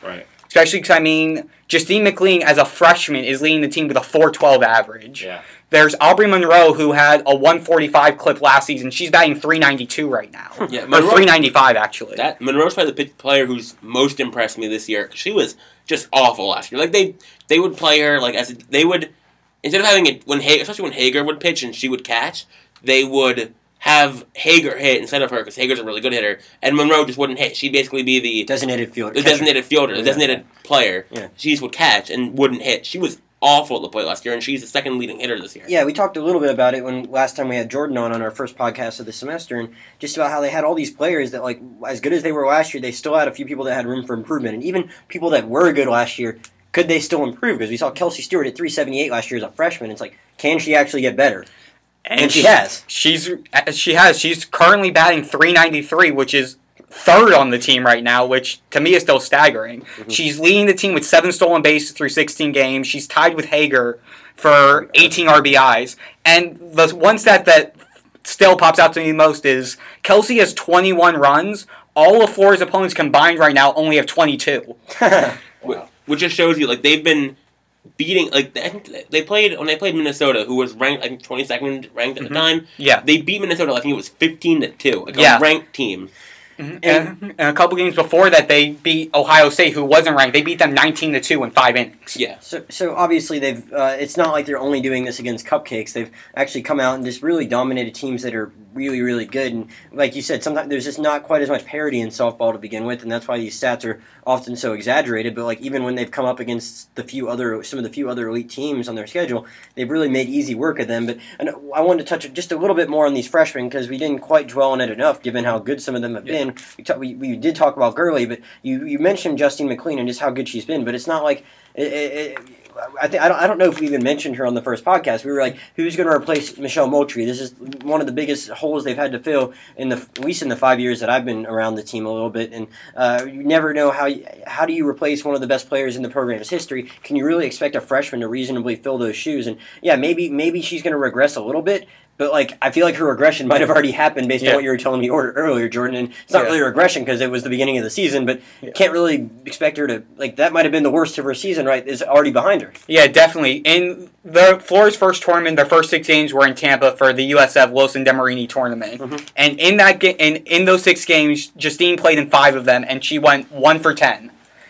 Right. Especially because, I mean, Justine McLean as a freshman is leading the team with a four twelve average. Yeah. There's Aubrey Monroe, who had a one forty-five clip last season. She's batting three ninety-two right now. Yeah, or Monroe- three ninety-five, actually. That Monroe's probably the p- player who's most impressed me this year. 'Cause she was just awful last year. Like they, they would play her like as a, they would instead of having it when Hager, especially when Hager would pitch and she would catch, they would have Hager hit instead of her because Hager's a really good hitter, and Monroe just wouldn't hit. She'd basically be the Designated fielder. the designated fielder, the Yeah. designated player. Yeah. She just would catch and wouldn't hit. She was awful at the plate last year, and she's the second leading hitter this year. Yeah, we talked a little bit about it when last time we had Jordan on on our first podcast of the semester, and just about how they had all these players that, like, as good as they were last year, they still had a few people that had room for improvement, and even people that were good last year, could they still improve? Because we saw Kelsey Stewart at three seventy-eight last year as a freshman. It's like, can she actually get better? And, she has. She's she has. She's currently batting three ninety-three, which is third on the team right now, which to me is still staggering. Mm-hmm. She's leading the team with seven stolen bases through sixteen games. She's tied with Hager for eighteen R B Is. And the one stat that still pops out to me most is Kelsey has twenty-one runs. All of Florida's opponents combined right now only have twenty-two. Wow. Which just shows you, like, they've been beating, like, I think they played, when they played Minnesota, who was ranked, I think, twenty-second ranked at Mm-hmm. the time. Yeah. They beat Minnesota, I think it was fifteen to two. Like, Yeah. a ranked team. Mm-hmm. And, and a couple games before that, they beat Ohio State, who wasn't ranked. They beat them nineteen to two in five innings. Yeah. So, so obviously they've. Uh, it's not like they're only doing this against cupcakes. They've actually come out and just really dominated teams that are really, really good. And like you said, sometimes there's just not quite as much parity in softball to begin with, and that's why these stats are often so exaggerated. But like even when they've come up against the few other, some of the few other elite teams on their schedule, they've really made easy work of them. But and I wanted to touch just a little bit more on these freshmen because we didn't quite dwell on it enough, given how good some of them have Yeah. been. We, ta- we we did talk about Gurley, but you you mentioned Justine McLean and just how good she's been. But it's not like. It, it, it, I think I don't. I don't know if we even mentioned her on the first podcast. We were like, "Who's going to replace Michelle Moultrie?" This is one of the biggest holes they've had to fill in the at least in the five years that I've been around the team a little bit. And uh, you never know how you, how do you replace one of the best players in the program's history? Can you really expect a freshman to reasonably fill those shoes? And yeah, maybe maybe she's going to regress a little bit. But, like, I feel like her regression might have already happened based Yeah. on what you were telling me or, earlier, Jordan. And it's not Yeah. really a regression because it was the beginning of the season, but Yeah. can't really expect her to, like, that might have been the worst of her season, right? Is already behind her. Yeah, definitely. In the Florida's first tournament, their first six games were in Tampa for the U S F Wilson Demarini tournament. Mhm. And in that ga- in, in those six games, Justine played in five of them, and she went one for ten.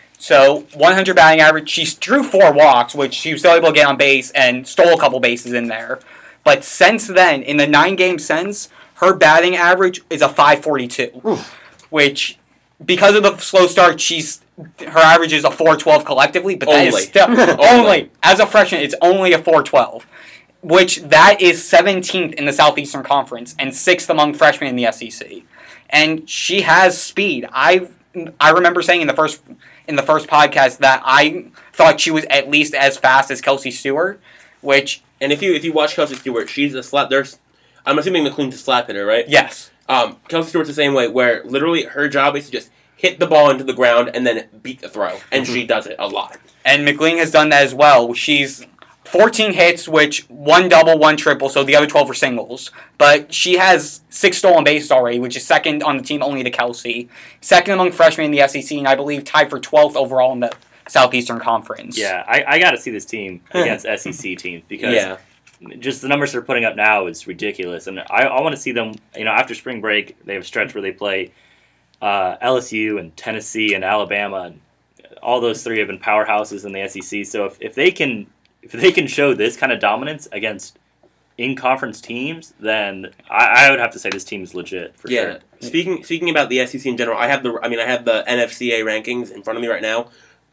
So, one hundred batting average. She drew four walks, which she was still able to get on base and stole a couple bases in there. But since then, in the nine games since, her batting average is a five forty-two, Oof. which, because of the slow start, she's her average is a four twelve collectively, but that is Only. still Only. only as a freshman, it's only a four twelve, which that is seventeenth in the Southeastern Conference and sixth among freshmen in the S E C. And she has speed. I I remember saying in the first in the first podcast that I thought she was at least as fast as Kelsey Stewart, which And if you if you watch Kelsey Stewart, she's a slap. There's, I'm assuming McLean's a slap hitter, right? yes. Um, Kelsey Stewart's the same way, where literally her job is to just hit the ball into the ground and then beat the throw, and she does it a lot. And McLean has done that as well. She's fourteen hits, which one double, one triple, so the other twelve are singles. But she has six stolen bases already, which is second on the team only to Kelsey. Second among freshmen in the S E C, and I believe tied for twelfth overall in the Southeastern Conference. Yeah, I, I got to see this team against S E C teams because Yeah. just the numbers they're putting up now is ridiculous. And I, I want to see them, you know, after spring break, they have a stretch where they play uh, L S U and Tennessee and Alabama. And all those three have been powerhouses in the S E C. So if, if they can if they can show this kind of dominance against in-conference teams, then I, I would have to say this team is legit for Yeah. sure. Speaking speaking about the S E C in general, I have the I mean I have the N F C A rankings in front of me right now,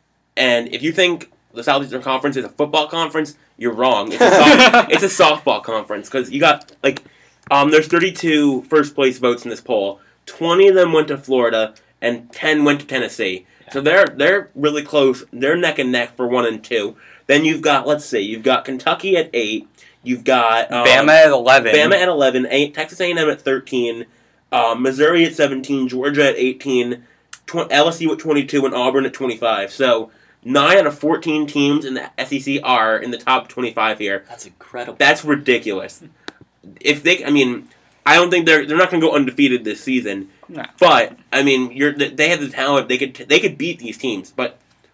and if you think the Southeastern Conference is a football conference, you're wrong. It's a soft, it's a softball conference because you got like um there's thirty-two first place votes in this poll. twenty of them went to Florida and ten went to Tennessee. So they're they're really close. They're neck and neck for one and two. Then you've got let's see, you've got Kentucky at eight. You've got um, Bama at eleven. Bama at eleven, eight, Texas A and M at thirteen, um, Missouri at seventeen, Georgia at eighteen, tw- L S U at twenty-two, and Auburn at twenty-five. So nine out of fourteen teams in the S E C are in the top twenty-five here. That's incredible. That's ridiculous. If they, I mean, I don't think they're they're not going to go undefeated this season. No. But I mean, you're they have the talent. They could they could beat these teams. But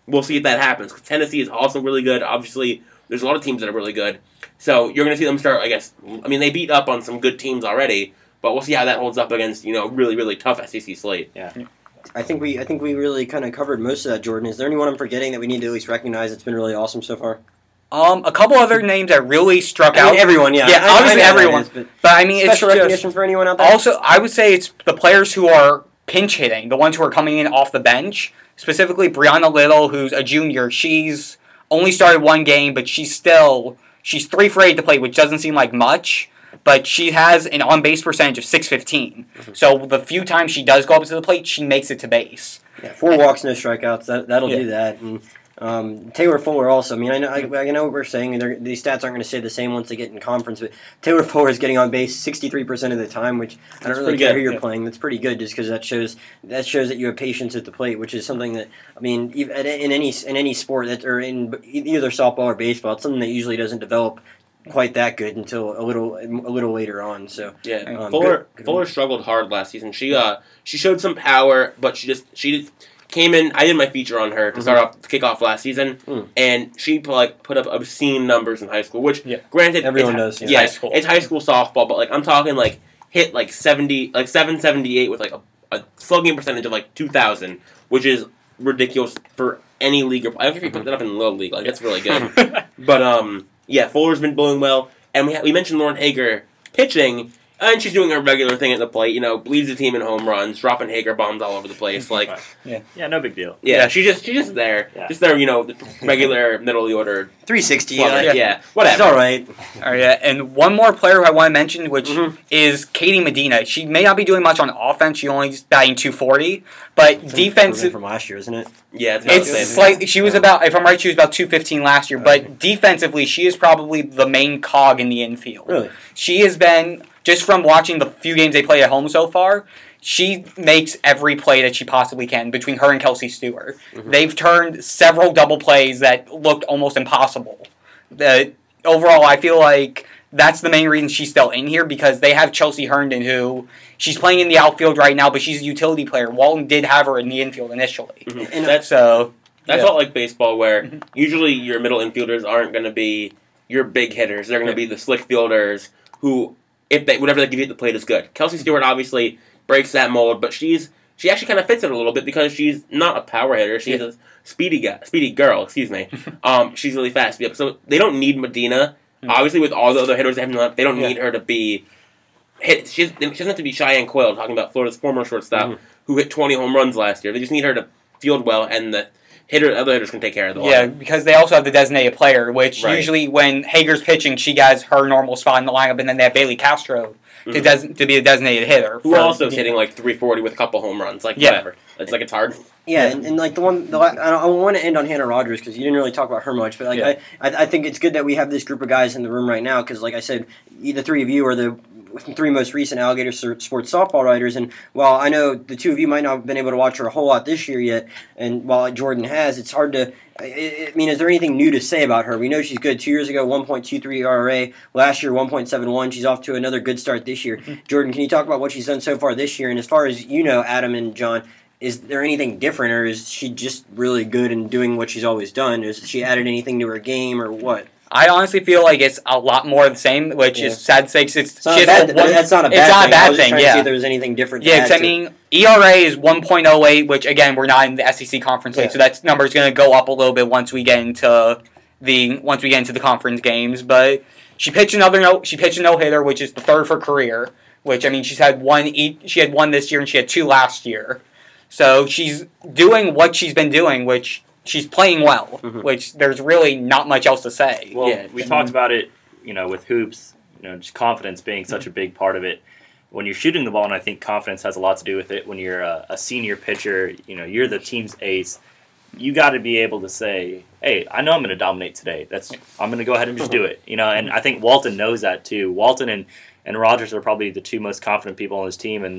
we'll see if that happens. 'Cause Tennessee is also really good. Obviously, there's a lot of teams that are really good. So you're going to see them start, I guess. I mean, they beat up on some good teams already, but we'll see how that holds up against, you know, really, really tough S E C slate. Yeah. I think we I think we really kind of covered most of that, Jordan. Is there anyone I'm forgetting that we need to at least recognize that's been really awesome so far? Um, a couple other names that really struck I out. mean, everyone, yeah. Yeah, I- I obviously know that everyone. is, but But I mean, it's special just, recognition for anyone out there? also, I would say it's the players who are pinch hitting, the ones who are coming in off the bench. Specifically, Brianna Little, who's a junior. She's only started one game, but she's still she's three for eight to play, which doesn't seem like much. But she has an on base percentage of six fifteen. Mm-hmm. So the few times she does go up to the plate, she makes it to base. Yeah, four walks, no strikeouts. That that'll Yeah. do that. And um, Taylor Fuller also. I mean, I know I, I know what we're saying. And they're- these stats aren't going to stay the same once they get in conference. But Taylor Fuller is getting on base sixty-three percent of the time, which I don't That's really pretty care good, who you're yeah. playing. That's pretty good, just because that shows that shows that you have patience at the plate, which is something that I mean, ev- at- in any in any sport that or in either softball or baseball, it's something that usually doesn't develop quite that good until a little a little later on. So Yeah, Um, Fuller good- good Fuller struggled hard last season. She uh she showed some power, but she just she just came in. I did my feature on her to start off to kick off last season, Mm. and she like put up obscene numbers in high school. Which, Yeah. granted, Everyone it's, does, Yeah, yeah. High school. it's high school softball, but like I'm talking like hit like seventy, like seven seventy eight with like a, a slugging percentage of like two thousand, which is ridiculous for any league. Or, I don't care if you put that up in little league, like that's really good. But um, yeah, Fuller's been blowing well, and we ha- we mentioned Lauren Hager pitching, and she's doing her regular thing at the plate. You know, leads the team in home runs, dropping Hager bombs all over the place. Like, Yeah, no big deal. yeah, Yeah. she's just she's just there, Yeah. just there. You know, the regular middle of the order. three sixty. slugger. Uh, Yeah, yeah, it's whatever. all right. All right, yeah. And one more player who I want to mention, which Mhm. is Katie Medina. She may not be doing much on offense. She only batting two forty, but It's defense. improvement from last year, isn't it? Yeah, it's not It's the same. slightly. She was about, if I'm right, she was about two fifteen last year. Okay. But defensively, she is probably the main cog in the infield. Really? She has been, just from watching the few games they played at home so far, she makes every play that she possibly can between her and Kelsey Stewart. Mhm. They've turned several double plays that looked almost impossible. The, overall, I feel like that's the main reason she's still in here, because they have Chelsea Herndon, who she's playing in the outfield right now, but she's a utility player. Walton did have her in the infield initially. Mhm. And That's So, That's yeah. not like baseball, where Mhm. usually your middle infielders aren't going to be your big hitters. They're going to Yeah. be the slick fielders who, if they whatever they give you at the plate is good. Kelsey Stewart obviously breaks that mold, but she's she actually kind of fits it a little bit because she's not a power hitter. She's Yeah. a speedy guy, speedy girl. Excuse me. um, she's really fast. So they don't need Medina. Mm. Obviously, with all the other hitters they have in the lineup, they don't Yeah. need her to be hit. She doesn't, she doesn't have to be Cheyenne Quill, talking about Florida's former shortstop, Mhm. who hit twenty home runs last year. They just need her to field well, and the hitter, other hitters can take care of the yeah, lineup. because they also have the designated player, which Right. usually when Hager's pitching, she has her normal spot in the lineup, and then they have Bailey Castro to, Mhm. des- to be a designated hitter. Who for- also is hitting like three forty with a couple home runs. Like, Yeah. whatever. It's like it's hard. Yeah, Yeah. and, and like the one, the la- I, don't- I want to end on Hannah Rogers because you didn't really talk about her much, but like Yeah. I, I, I think it's good that we have this group of guys in the room right now because, like I said, you- the three of you are the three most recent Alligator Sur- Sports softball writers, and while I know the two of you might not have been able to watch her a whole lot this year yet, and while Jordan has, it's hard to. I, I mean, is there anything new to say about her? We know she's good. Two years ago, one point two three E R A. Last year, one point seven one. She's off to another good start this year. Jordan, can you talk about what she's done so far this year? And as far as you know, Adam and John, is there anything different, or is she just really good and doing what she's always done? Is she added anything to her game, or what? I honestly feel like it's a lot more of the same, which Yeah. is sad to say. 'Cause It's, It's not she a has bad, a one- that's not a bad it's not a thing. bad I was just thing, trying to yeah. see if there was anything different. to Yeah, add 'cause I to it. mean, E R A is one point oh eight, which again we're not in the S E C conference league, Yeah. so that number is going to go up a little bit once we get into the once we get into the conference games. But she pitched another no, she pitched a no hitter, which is the third of her career. Which I mean, she's had one each, she had one this year and she had two last year. So she's doing what she's been doing, which she's playing well. Mhm. Which there's really not much else to say. Well, Yeah. we talked about it, you know, with hoops, you know, just confidence being such a big part of it. When you're shooting the ball, and I think confidence has a lot to do with it, when you're a, a senior pitcher, you know, you're the team's ace, you got to be able to say, hey, I know I'm going to dominate today. That's I'm going to go ahead and just do it. You know, and I think Walton knows that too. Walton and, and Rogers are probably the two most confident people on his team. And,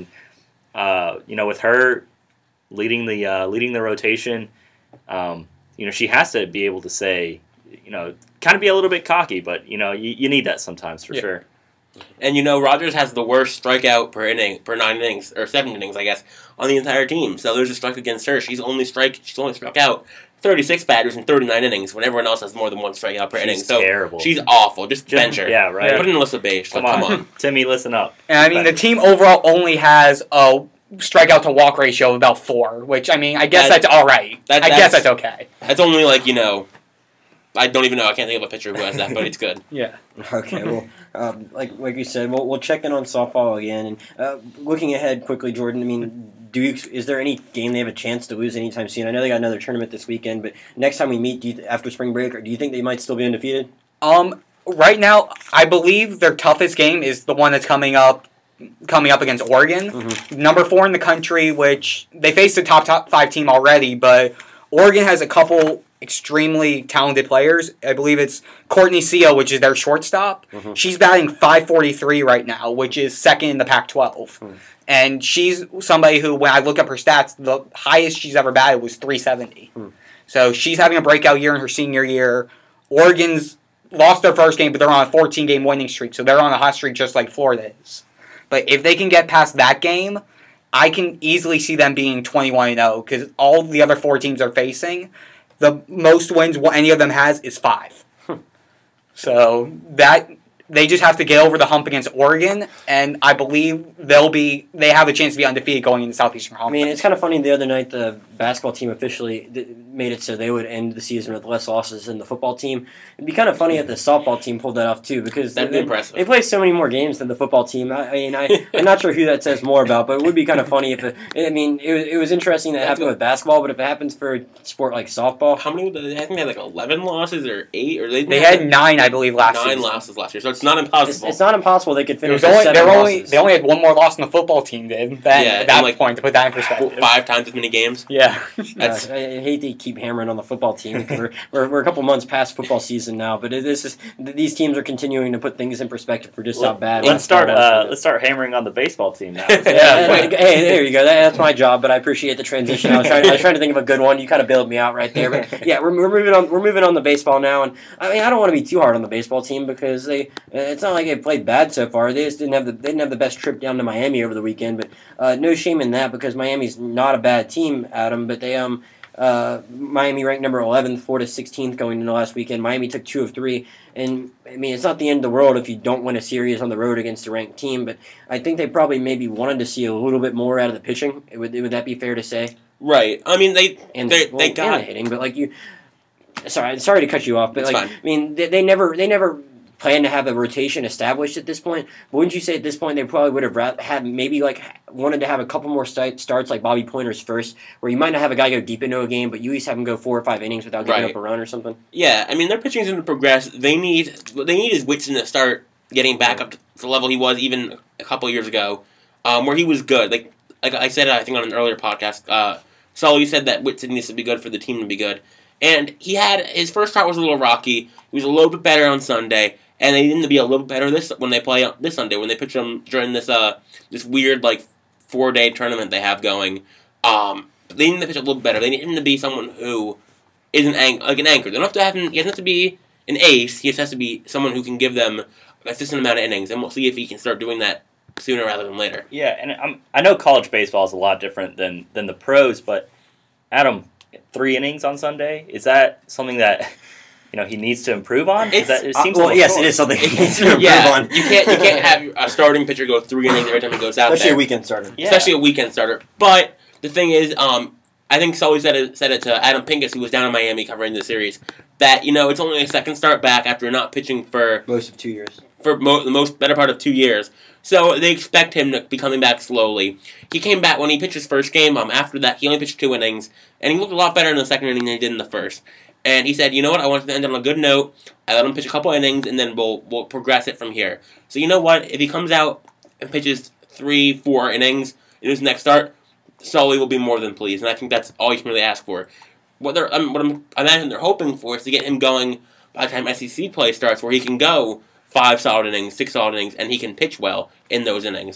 uh, you know, with her leading the uh, leading the rotation, um, you know, she has to be able to say, you know, kind of be a little bit cocky, but, you know, you, you need that sometimes for Yeah. sure. And you know, Rogers has the worst strikeout per inning, per nine innings, or seven innings, I guess, on the entire team. So there's a strike against her. She's only strike, she's only struck out thirty-six batters in thirty-nine innings when everyone else has more than one strikeout per She's inning. So terrible. she's awful. Just bench her. Yeah, right. Put in Alyssa Beige. Come, Like, on. come on. Timmy, listen up. And I mean, the team overall only has a strikeout to walk ratio of about four, which I mean, I guess That- that's all right. that- I guess that's- that's okay. That's only like, you know, I don't even know. I can't think of a pitcher who has that, but it's good. Yeah. Okay, well, um, like like you said, we'll, we'll check in on softball again. And uh, looking ahead quickly, Jordan. I mean, do you, is there any game they have a chance to lose anytime soon? I know they got another tournament this weekend, but next time we meet, do you, after spring break, or do you think they might still be undefeated? Um, right now, I believe their toughest game is the one that's coming up, coming up against Oregon, Mm-hmm. number four in the country. Which they faced the top top five team already, but Oregon has a couple extremely talented players. I believe it's Courtney Seal, which is their shortstop. Mhm. She's batting five forty-three right now, which is second in the Pac twelve. Mhm. And she's somebody who, when I look up her stats, the highest she's ever batted was three seventy. Mhm. So she's having a breakout year in her senior year. Oregon's lost their first game, but they're on a fourteen-game winning streak, so they're on a hot streak just like Florida is. But if they can get past that game, I can easily see them being twenty-one and oh, because all the other four teams are facing, the most wins any of them has is five. So that they just have to get over the hump against Oregon, and I believe they'll be they have a chance to be undefeated going into Southeastern I Conference. mean, it's kind of funny. The other night, the basketball team officially th- made it so they would end the season with less losses than the football team. It'd be kind of funny if the softball team pulled that off too, because That'd they, be impressive. they play so many more games than the football team. I, I mean, I, I'm not sure who that says more about, but it would be kind of funny if it. I mean, it was, it was interesting that it happened with basketball, but if it happens for a sport like softball, How many? I think they had like eleven losses or eight, or they, they had nine, I believe, last nine season. losses last year. So it's not it's, impossible. it's not impossible they could It finish was with only, they seven were only losses. they only had one more loss than the football team did. Then, Yeah, at and that like point, to put that in perspective. five times as many games. Yeah. Uh, I I hate to keep hammering on the football team. We're, we're, we're a couple months past football season now, but it, this is these teams are continuing to put things in perspective for just how bad. Let's start. basketball is. Uh, let's start hammering on the baseball team now. Yeah, Yeah, hey, hey, there you go. That, that's my job, but I appreciate the transition. I was trying, I was trying to think of a good one. You kind of bailed me out right there. But yeah, we're, we're moving on. We're moving on to baseball now, and I mean, I don't want to be too hard on the baseball team because they. It's not like they played bad so far. They just didn't have the. They didn't have the best trip down to Miami over the weekend, but uh, no shame in that because Miami's not a bad team, Adam. But they um. Uh, Miami ranked number eleventh, Florida sixteenth going into last weekend. Miami took two of three, and I mean it's not the end of the world if you don't win a series on the road against a ranked team. But I think they probably maybe wanted to see a little bit more out of the pitching. Would would that be fair to say? Right. I mean, they And they, well, they and got the hitting, but like you, sorry, sorry to cut you off, but It's like fine. I mean they, they never they never planned to have a rotation established at this point. But wouldn't you say at this point they probably would have ra- had maybe like wanted to have a couple more st- starts like Bobby Pointer's first, where you might not have a guy go deep into a game, but you at least have him go four or five innings without giving Right. up a run or something. Yeah, I mean their pitching is going to progress. They need what they need is Whitson to start getting back up to the level he was even a couple years ago, um, where he was good. Like like I said, I think on an earlier podcast, uh, Sully said that Whitson needs to be good for the team to be good, and he had his first start was a little rocky. He was a little bit better on Sunday, and they need to be a little bit better this when they play this Sunday when they pitch them during this uh this weird like four day tournament they have going. Um, they need to pitch a little better. They need him to be someone who is an anch- like an anchor. They don't have to have him. He doesn't have to be an ace. He just has to be someone who can give them a consistent amount of innings, and we'll see if he can start doing that sooner rather than later. Yeah, and I'm, I know college baseball is a lot different than than the pros, but Adam, three innings on Sunday, is that something that you know he needs to improve on? Is that, it Uh, seems a well, little yes, short. it is something he needs to improve yeah, on. you can't you can't have a starting pitcher go three innings every time he goes out Especially there, a weekend starter. Yeah. especially a weekend starter. But the thing is, um, I think Sully said it said it to Adam Pincus, who was down in Miami covering the series, that you know it's only a second start back after not pitching for Most of two years. for mo- the most better part of two years. So they expect him to be coming back slowly. He came back when he pitched his first game. Um, after that, he only pitched two innings, and he looked a lot better in the second inning than he did in the first. And he said, "You know what? I want to end on a good note. I let him pitch a couple innings, and then we'll we'll progress it from here." So you know what? If he comes out and pitches three, four innings in his next start, Sully will be more than pleased, and I think that's all you can really ask for. What they're, um, what I'm, I imagine they're hoping for is to get him going by the time S E C play starts, where he can go five solid innings, six solid innings, and he can pitch well in those innings.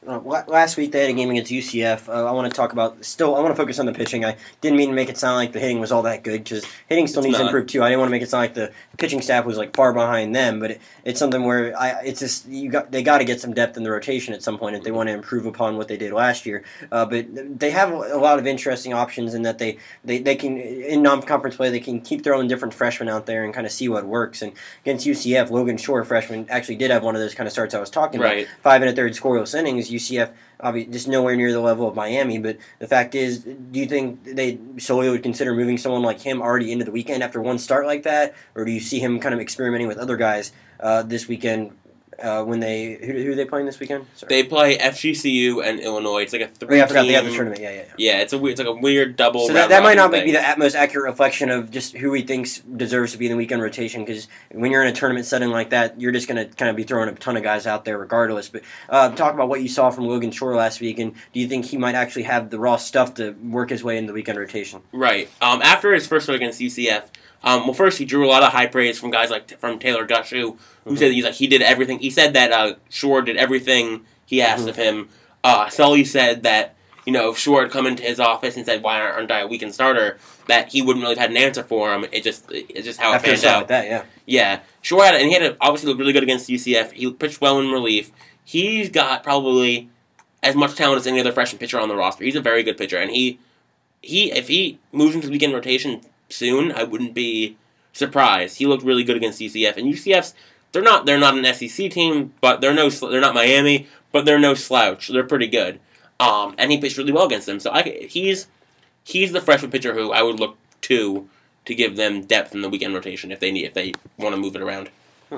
Uh, la- last week they had a game against U C F. Uh, I want to talk about still. I want to focus on the pitching. I didn't mean to make it sound like the hitting was all that good because hitting still It's needs to not. improve too. I didn't want to make it sound like the pitching staff was like far behind them, but it, it's something where I it's just you got they got to get some depth in the rotation at some point if they want to improve upon what they did last year. Uh, but they have a lot of interesting options in that they, they, they can in non-conference play they can keep throwing different freshmen out there and kind of see what works. And against U C F, Logan Shore, freshman, actually did have one of those kind of starts I was talking about. Right. Five and a third scoreless innings. U C F, obviously, just nowhere near the level of Miami. But the fact is, do you think they solely would consider moving someone like him already into the weekend after one start like that, or do you see him kind of experimenting with other guys uh, this weekend? Uh, when they who, who are they playing this weekend? Sorry. They play F G C U and Illinois. It's like a Oh, three. yeah, I forgot they team, have the tournament. Yeah, yeah, yeah. Yeah, it's a weird, it's like a weird double. So that, round that might not robin be thing. the most accurate reflection of just who he thinks deserves to be in the weekend rotation. Because when you're in a tournament setting like that, you're just going to kind of be throwing a ton of guys out there regardless. But uh, talk about what you saw from Logan Shore last week, and do you think he might actually have the raw stuff to work his way into the weekend rotation? Right. Um, after his first start against U C F, um, well, first he drew a lot of high praise from guys like from Taylor Gushu, who Mhm. said he's like he did everything. He said that uh, Shore did everything he asked Mhm. of him. Uh, Sully said that you know if Shore had come into his office and said, "Why aren't I a weekend starter?" that he wouldn't really have had an answer for him. It just it's just how After it a panned start out. like that, yeah. Yeah, Shore had, and he had to obviously look really good against U C F. He pitched well in relief. He's got probably as much talent as any other freshman pitcher on the roster. He's a very good pitcher, and he, he if he moves into the weekend rotation soon, I wouldn't be surprised. He looked really good against U C F, and U C F's they're not they're not an S E C team, but they're no they're not Miami, but they're no slouch. They're pretty good, um, and he pitched really well against them. So I, he's he's the freshman pitcher who I would look to to give them depth in the weekend rotation if they need if they want to move it around.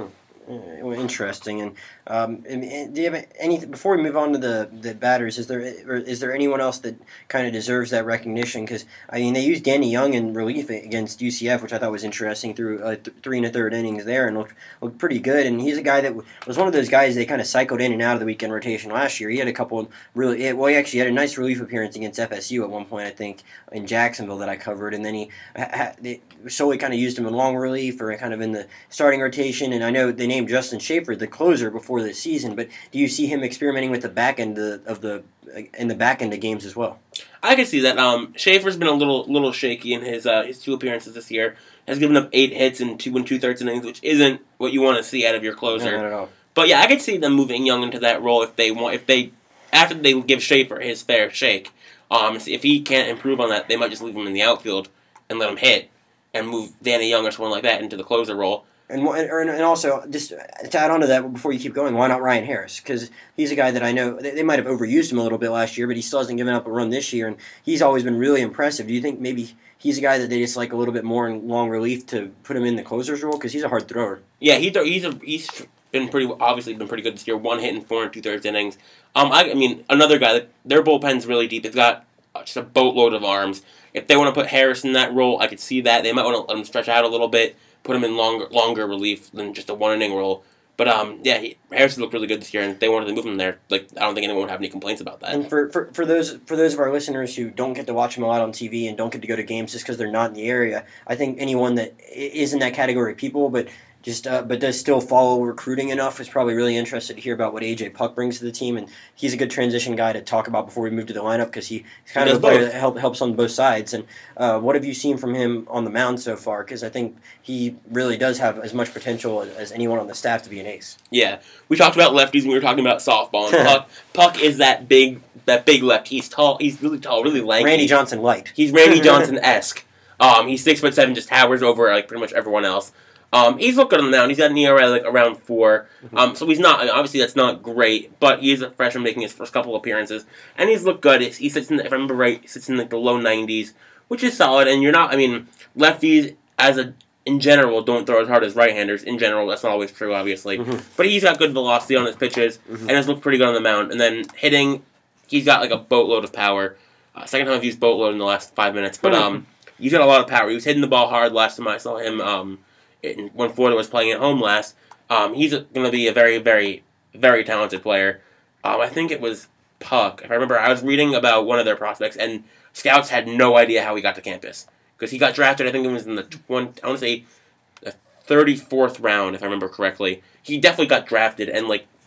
Uh, Interesting. And um, and- and do you have any before we move on to the, the batters? Is there or is there anyone else that kind of deserves that recognition? Because I mean, they used Danny Young in relief against U C F, which I thought was interesting through uh, th- three and a third innings there, and looked, looked pretty good. And he's a guy that w- was one of those guys they kind of cycled in and out of the weekend rotation last year. He had a couple of really well, he actually had a nice relief appearance against F S U at one point, I think, in Jacksonville that I covered, and then he ha- ha- they solely kind of used him in long relief or kind of in the starting rotation. And I know they named Justin Schaefer the closer before this season, but do you see him experimenting with the back end of, of the in the back end of games as well? I can see that. Um, Schaefer's been a little little shaky in his uh, his two appearances this year. Has given up eight hits in two and two thirds innings, which isn't what you want to see out of your closer. No, not at all. But yeah, I could see them moving Young into that role if they want. If they after they give Schaefer his fair shake, um, if he can't improve on that, they might just leave him in the outfield and let him hit, and move Danny Young or someone like that into the closer role. And, wh- and and also, just to add on to that, before you keep going, why not Ryan Harris? Because he's a guy that I know, they, they might have overused him a little bit last year, but he still hasn't given up a run this year, and he's always been really impressive. Do you think maybe he's a guy that they just like a little bit more in long relief to put him in the closer's role? Because he's a hard thrower. Yeah, he he's a, he's been pretty obviously been pretty good this year. One hit in four and two thirds innings. Um, I, I mean another guy. Their bullpen's really deep. They've got just a boatload of arms. If they want to put Harris in that role, I could see that. They might want to let him stretch out a little bit, put him in longer longer relief than just a one inning role. But um, yeah, he, Harris looked really good this year, and if they wanted to move him there, like I don't think anyone would have any complaints about that. And for, for, for those for those of our listeners who don't get to watch him a lot on T V and don't get to go to games just because they're not in the area, I think anyone that i- is in that category of people, but just uh, but does still follow recruiting enough is probably really interested to hear about what A J Puck brings to the team, and he's a good transition guy to talk about before we move to the lineup because he, he's kind He of a does player both. that help, helps on both sides. And uh, what have you seen from him on the mound so far? Because I think he really does have as much potential as, as anyone on the staff to be an ace. Yeah, we talked about lefties when we were talking about softball. And Puck, Puck is that big, that big left. He's tall. He's really tall, really lanky. Randy Johnson light. He's Randy Johnson esque. Um, he's six foot seven, just towers over like pretty much everyone else. Um, he's looked good on the mound. He's got an E R A like around four. Um, so he's not obviously that's not great, but he is a freshman making his first couple appearances, and he's looked good. He sits in, the, if I remember right, he sits in like the low nineties, which is solid. And you're not. I mean, lefties as a in general don't throw as hard as right-handers. In general, that's not always true, obviously. Mhm. But he's got good velocity on his pitches, Mhm. and has looked pretty good on the mound. And then hitting, he's got like a boatload of power. Uh, second time I've used boatload in the last five minutes, but um, he's got a lot of power. He was hitting the ball hard last time I saw him. Um, in, when Florida was playing at home last, um, he's going to be a very, very, very talented player. Um, I think it was Puck. If I remember, I was reading about one of their prospects, and scouts had no idea how he got to campus because he got drafted. I think it was in the one. I want to say the thirty-fourth round, if I remember correctly. He definitely got drafted, and like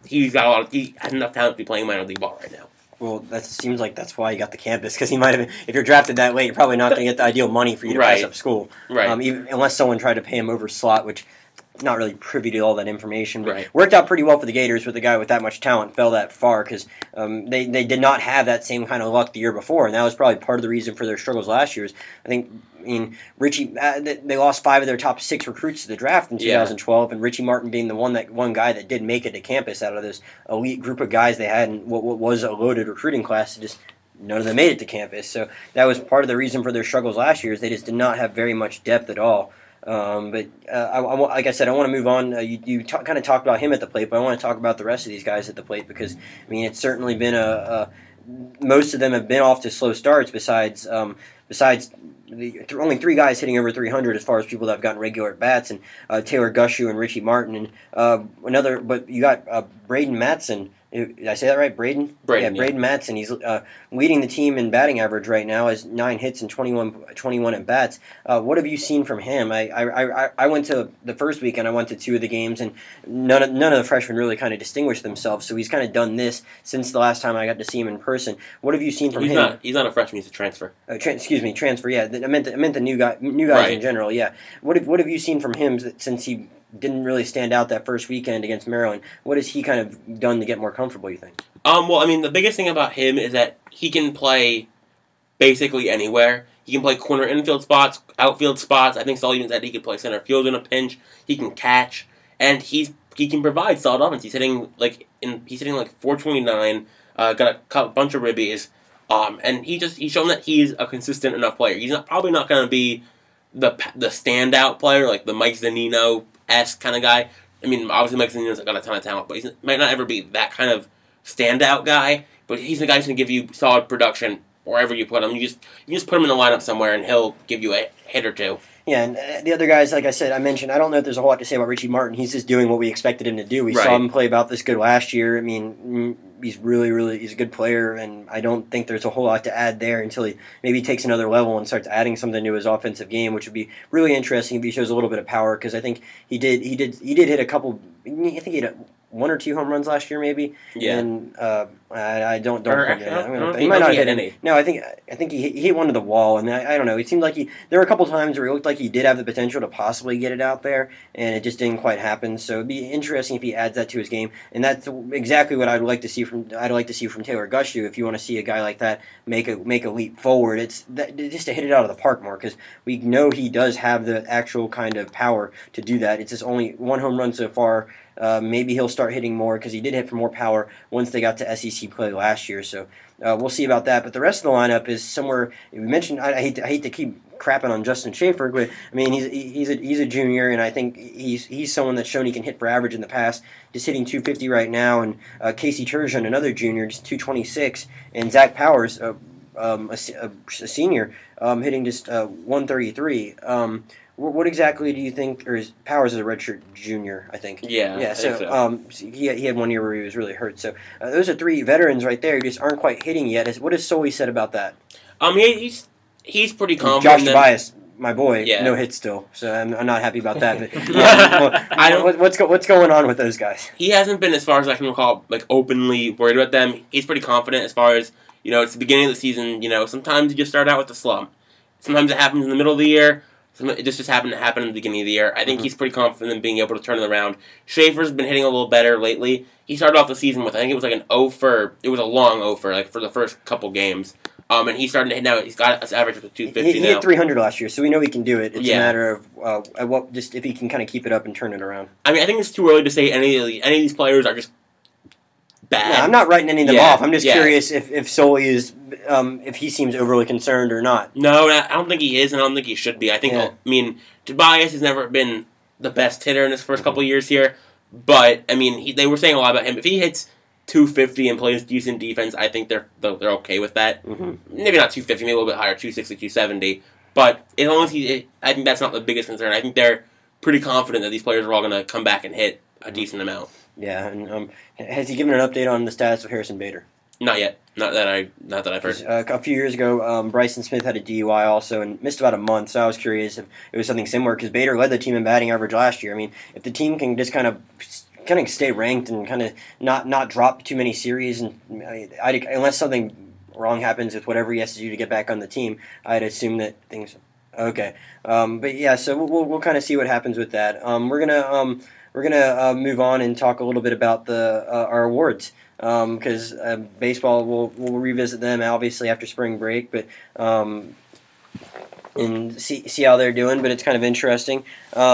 he's got a lot. Of, he has enough talent to be playing minor league ball right now. Well, that seems like that's why he got the campus, because he might have. If you're drafted that late, you're probably not going to get the ideal money for you to Right. pass up school, Right. Um, even, unless someone tried to pay him over slot, which. Not really privy to all that information, but Right. worked out pretty well for the Gators with a guy with that much talent fell that far, because um, they, they did not have that same kind of luck the year before, and that was probably part of the reason for their struggles last year. Is I think I mean Richie uh, they, they lost five of their top six recruits to the draft in Yeah. twenty twelve, and Richie Martin being the one that one guy that did make it to campus out of this elite group of guys they had in what, what was a loaded recruiting class. Just none of them made it to campus, so that was part of the reason for their struggles last year. Is they just did not have very much depth at all. Um, but uh, I, I, like I said, I want to move on. Uh, you you t- kind of talked about him at the plate, but I want to talk about the rest of these guys at the plate, because I mean it's certainly been a, a most of them have been off to slow starts. Besides um, besides the, th- only three guys hitting over three hundred as far as people that have gotten regular at bats, and uh, Taylor Gushu and Richie Martin, and uh, another. But you got uh, Braden Matson. Did I say that right? Braden? Braden, yeah, Braden yeah. Matson. He's uh, leading the team in batting average right now, has nine hits and twenty-one, twenty-one at bats. Uh, what have you seen from him? I, I, I, I went to the first weekend, I went to two of the games, and none of, none of the freshmen really kind of distinguished themselves, so he's kind of done this since the last time I got to see him in person. What have you seen from he's him? Not, he's not a freshman, he's a transfer. Uh, tra- excuse me, transfer, yeah. I meant the, I meant the new, guy, new guys Right. in general, yeah. What have, what have you seen from him since he didn't really stand out that first weekend against Maryland? What has he kind of done to get more comfortable, you think? Um, well, I mean, the biggest thing about him is that he can play basically anywhere. He can play corner infield spots, outfield spots. I think Saul even said he could play center field in a pinch. He can catch, and he's he can provide solid offense. He's hitting like in he's hitting like four twenty-nine. Uh, got a couple, bunch of ribbies, um, and he just he's shown that he's a consistent enough player. He's not probably not going to be the the standout player like the Mike Zanino esque kind of guy. I mean, obviously Mike Zanino's got a ton of talent, but he might not ever be that kind of standout guy, but he's the guy who's going to give you solid production wherever you put him. You just you just put him in the lineup somewhere, and he'll give you a hit or two. Yeah, and uh, the other guys, like I said, I mentioned, I don't know if there's a whole lot to say about Richie Martin. He's just doing what we expected him to do. We Right. saw him play about this good last year. I mean, mm, he's really, really, he's a good player, and I don't think there's a whole lot to add there until he maybe takes another level and starts adding something to his offensive game, which would be really interesting if he shows a little bit of power, because I think he did, he did, he did hit a couple. I think he hit a, one or two home runs last year, maybe. Yeah. And uh, I, I don't don't. Or, quote me on I that. don't- I'm I gonna- don't he think- might I don't not think hit he had any. any. No, I think I think he, he hit one to the wall, and I, I don't know. It seemed like he. There were a couple times where it looked like he did have the potential to possibly get it out there, and it just didn't quite happen. So it'd be interesting if he adds that to his game, and that's exactly what I'd like to see from. I'd like to see from Taylor Gushu. If you want to see a guy like that make a make a leap forward, it's that, just to hit it out of the park more, because we know he does have the actual kind of power to do that. It's just only one home run so far. Uh, maybe he'll start hitting more, because he did hit for more power once they got to S E C play last year. So uh, we'll see about that. But the rest of the lineup is somewhere. We mentioned. I, I hate to, I hate to keep crapping on Justin Schaefer, but I mean he's he's a he's a junior, and I think he's he's someone that's shown he can hit for average in the past. Just hitting two fifty right now, and uh, Casey Turgeon, another junior, just two twenty-six, and Zach Powers, uh, um, a, a, a senior, um, hitting just uh, one thirty-three. Um, What exactly do you think, or is Powers is a redshirt junior, I think. Yeah, Yeah, I so, think so. Um, he, he had one year where he was really hurt. So uh, those are three veterans right there who just aren't quite hitting yet. Is- What has Sully said about that? Um, he, he's he's pretty confident. Josh that- Tobias, my boy, Yeah. no hit still. So I'm, I'm not happy about that. But, yeah, well, I don't- what, what's, go, what's going on with those guys? He hasn't been, as far as I can recall, like openly worried about them. He's pretty confident as far as, you know, it's the beginning of the season. You know, sometimes you just start out with a slump. Sometimes it happens in the middle of the year. It just just happened to happen in the beginning of the year. I think Mhm. he's pretty confident in being able to turn it around. Schaefer's been hitting a little better lately. He started off the season with, I think it was like an oh for, it was a long oh for, like for the first couple games. Um, and he's starting to hit now. He's got his average with two He, fifty he now. hit three hundred last year, so we know he can do it. It's Yeah. a matter of uh, at what just if he can kind of keep it up and turn it around. I mean, I think it's too early to say any of the, any of these players are just bad. No, I'm not writing any of them Yeah, off. I'm just yeah. curious if if Sully is um, if he seems overly concerned or not. No, I don't think he is, and I don't think he should be. I think, Yeah. I mean, Tobias has never been the best hitter in his first couple years here, but, I mean, he, they were saying a lot about him. If he hits two fifty and plays decent defense, I think they're they're they're okay with that. Mm-hmm. Maybe not two fifty, maybe a little bit higher, two sixty, two seventy, but as long as he, I think that's not the biggest concern. I think they're pretty confident that these players are all going to come back and hit a decent amount. Yeah, and um, has he given an update on the status of Harrison Bader? Not yet. Not that I not that I've heard. Uh, a few years ago, um, Bryson Smith had a D U I also and missed about a month, so I was curious if it was something similar, because Bader led the team in batting average last year. I mean, if the team can just kind of kind of stay ranked and kind of not not drop too many series. And I, I, unless something wrong happens with whatever he has to do to get back on the team, I'd assume that things. Okay, um, but yeah, so we'll we'll, we'll kind of see what happens with that. Um, we're gonna um, we're gonna uh, move on and talk a little bit about the uh, our awards. Because um, uh, baseball, we'll we'll revisit them obviously after spring break, but um, and see see how they're doing. But it's kind of interesting.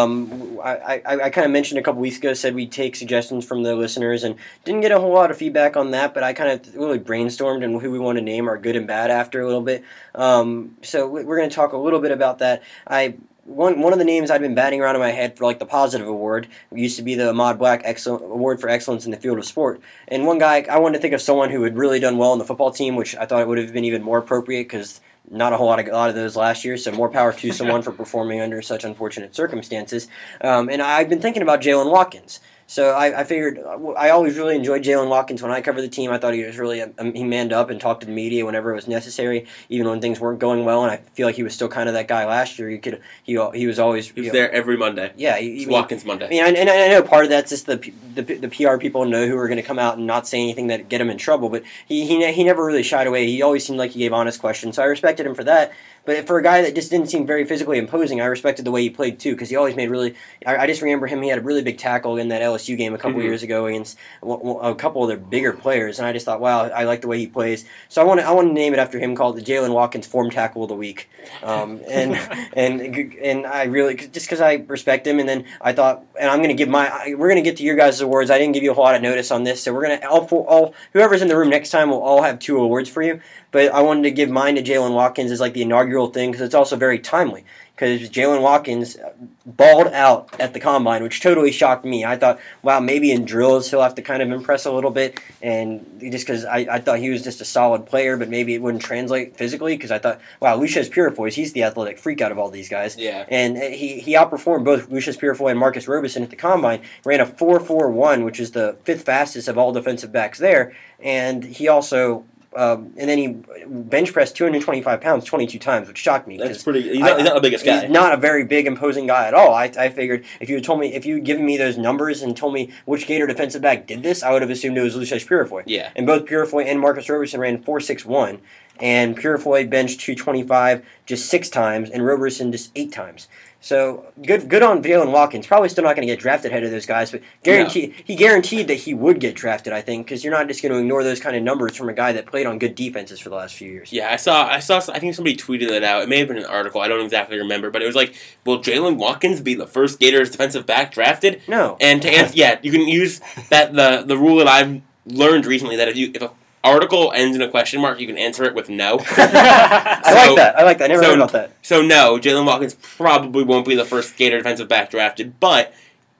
Um, I, I, I kind of mentioned a couple weeks ago, said we'd take suggestions from the listeners, and didn't get a whole lot of feedback on that. But I kind of really brainstormed and who we want to name our good and bad after a little bit. Um, so we're going to talk a little bit about that. I. One one of the names I'd been batting around in my head for like the positive award used to be the Ahmad Black Excellent Award for Excellence in the Field of Sport. And one guy, I wanted to think of someone who had really done well on the football team, which I thought it would have been even more appropriate because not a whole lot of a lot of those last year. So more power to someone for performing under such unfortunate circumstances. Um, and I've been thinking about Jalen Watkins. So I, I figured I always really enjoyed Jalen Watkins when I covered the team. I thought he was really um, he manned up and talked to the media whenever it was necessary, even when things weren't going well. And I feel like he was still kind of that guy last year. He could he he was always he was you know, there every Monday. Yeah, he, it's I mean, Watkins Monday. I mean, and, and I know part of that's just the, the the P R people know who are going to come out and not say anything that get him in trouble. But he he he never really shied away. He always seemed like he gave honest questions. So I respected him for that. But for a guy that just didn't seem very physically imposing, I respected the way he played too, because he always made really. I, I just remember him. He had a really big tackle in that L S U game a couple mm-hmm. years ago against a couple of their bigger players, and I just thought, wow, I like the way he plays. So I want to I want to name it after him, called the Jalen Watkins Form Tackle of the Week, um, and and and I really just because I respect him, and then I thought, and I'm going to give my. We're going to get to your guys' awards. I didn't give you a whole lot of notice on this, so we're going to all four, all whoever's in the room next time will all have two awards for you. But I wanted to give mine to Jalen Watkins as like the inaugural thing because it's also very timely. Because Jalen Watkins balled out at the combine, which totally shocked me. I thought, wow, maybe in drills he'll have to kind of impress a little bit, and just because I, I thought he was just a solid player, but maybe it wouldn't translate physically. Because I thought, wow, Lucius Purifoy, he's the athletic freak out of all these guys. Yeah. And he, he outperformed both Lucius Purifoy and Marcus Robeson at the combine. Ran a four four one, which is the fifth fastest of all defensive backs there, and he also. Um, and then he bench pressed two hundred twenty-five pounds twenty-two times, which shocked me. That's pretty. He's not, I, he's not the biggest guy. He's not a very big, imposing guy at all. I, I figured if you had told me, if you had given me those numbers and told me which Gator defensive back did this, I would have assumed it was Lucius Purifoy. Yeah. And both Purifoy and Marcus Roberson ran four six one, and Purifoy benched two twenty-five just six times, and Roberson just eight times. So good, good on Jalen Watkins. Probably still not going to get drafted ahead of those guys, but guarantee yeah. he guaranteed that he would get drafted. I think because you're not just going to ignore those kind of numbers from a guy that played on good defenses for the last few years. Yeah, I saw. I saw. I think somebody tweeted it out. It may have been an article. I don't exactly remember, but it was like, "Will Jalen Watkins be the first Gators defensive back drafted?" No. And to answer, yeah, you can use that the the rule that I've learned recently that if you if a article ends in a question mark, you can answer it with no. I so, like that. I like that. I never so, heard about that. So no, Jalen Watkins probably won't be the first Gator defensive back drafted, but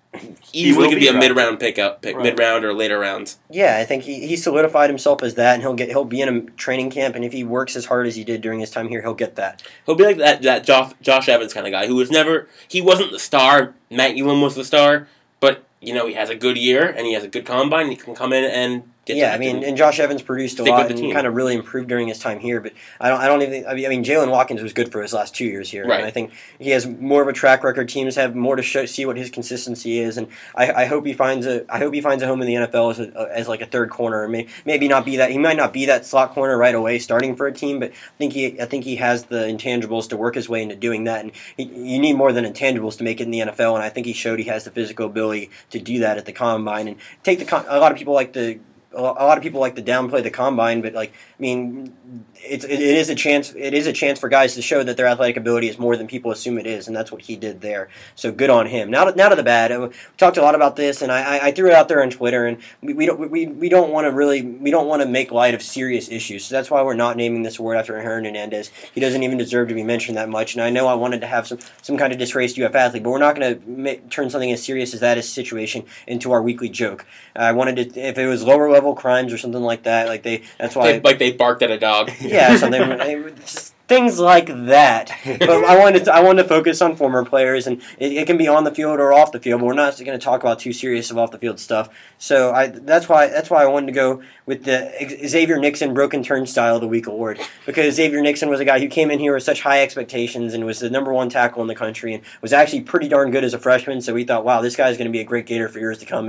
easily could be, be a mid round pickup, pick, right. mid round or later rounds. Yeah, I think he, he solidified himself as that, and he'll get he'll be in a training camp, and if he works as hard as he did during his time here, he'll get that. He'll be like that that Josh, Josh Evans kind of guy who was never he wasn't the star. Matt Elam was the star, but you know he has a good year and he has a good combine. And he can come in and. Yeah, I mean, and Josh Evans produced a lot and kind of really improved during his time here. But I don't, I don't even. I mean, I mean Jalen Watkins was good for his last two years here, right. and I think he has more of a track record. Teams have more to show, see what his consistency is, and I, I hope he finds a. I hope he finds a home in the N F L as, a, as like a third corner. Or may, maybe not be that. He might not be that slot corner right away, starting for a team. But I think he, I think he has the intangibles to work his way into doing that. And he, you need more than intangibles to make it in the N F L. And I think he showed he has the physical ability to do that at the combine and take the. A lot of people like to. A lot of people like to downplay the combine, but like I mean, it's it, it is a chance. It is a chance for guys to show that their athletic ability is more than people assume it is, and that's what he did there. So good on him. Now, to, now to the bad. We talked a lot about this, and I, I threw it out there on Twitter, and we, we don't we, we don't want to really we don't want to make light of serious issues. So that's why we're not naming this award after Aaron Hernandez. He doesn't even deserve to be mentioned that much. And I know I wanted to have some some kind of disgraced U F athlete, but we're not going to turn something as serious as that as situation into our weekly joke. I wanted to if it was lower level crimes or something like that, like they that's why they, like they barked at a dog. Yeah, something just things like that. But I wanted to, I wanted to focus on former players, and it, it can be on the field or off the field. But we're not going to talk about too serious of off the field stuff. So I that's why that's why I wanted to go with the Xavier Nixon Broken Turnstile of the Week award, because Xavier Nixon was a guy who came in here with such high expectations and was the number one tackle in the country and was actually pretty darn good as a freshman. So we thought, wow, this guy's going to be a great Gator for years to come. And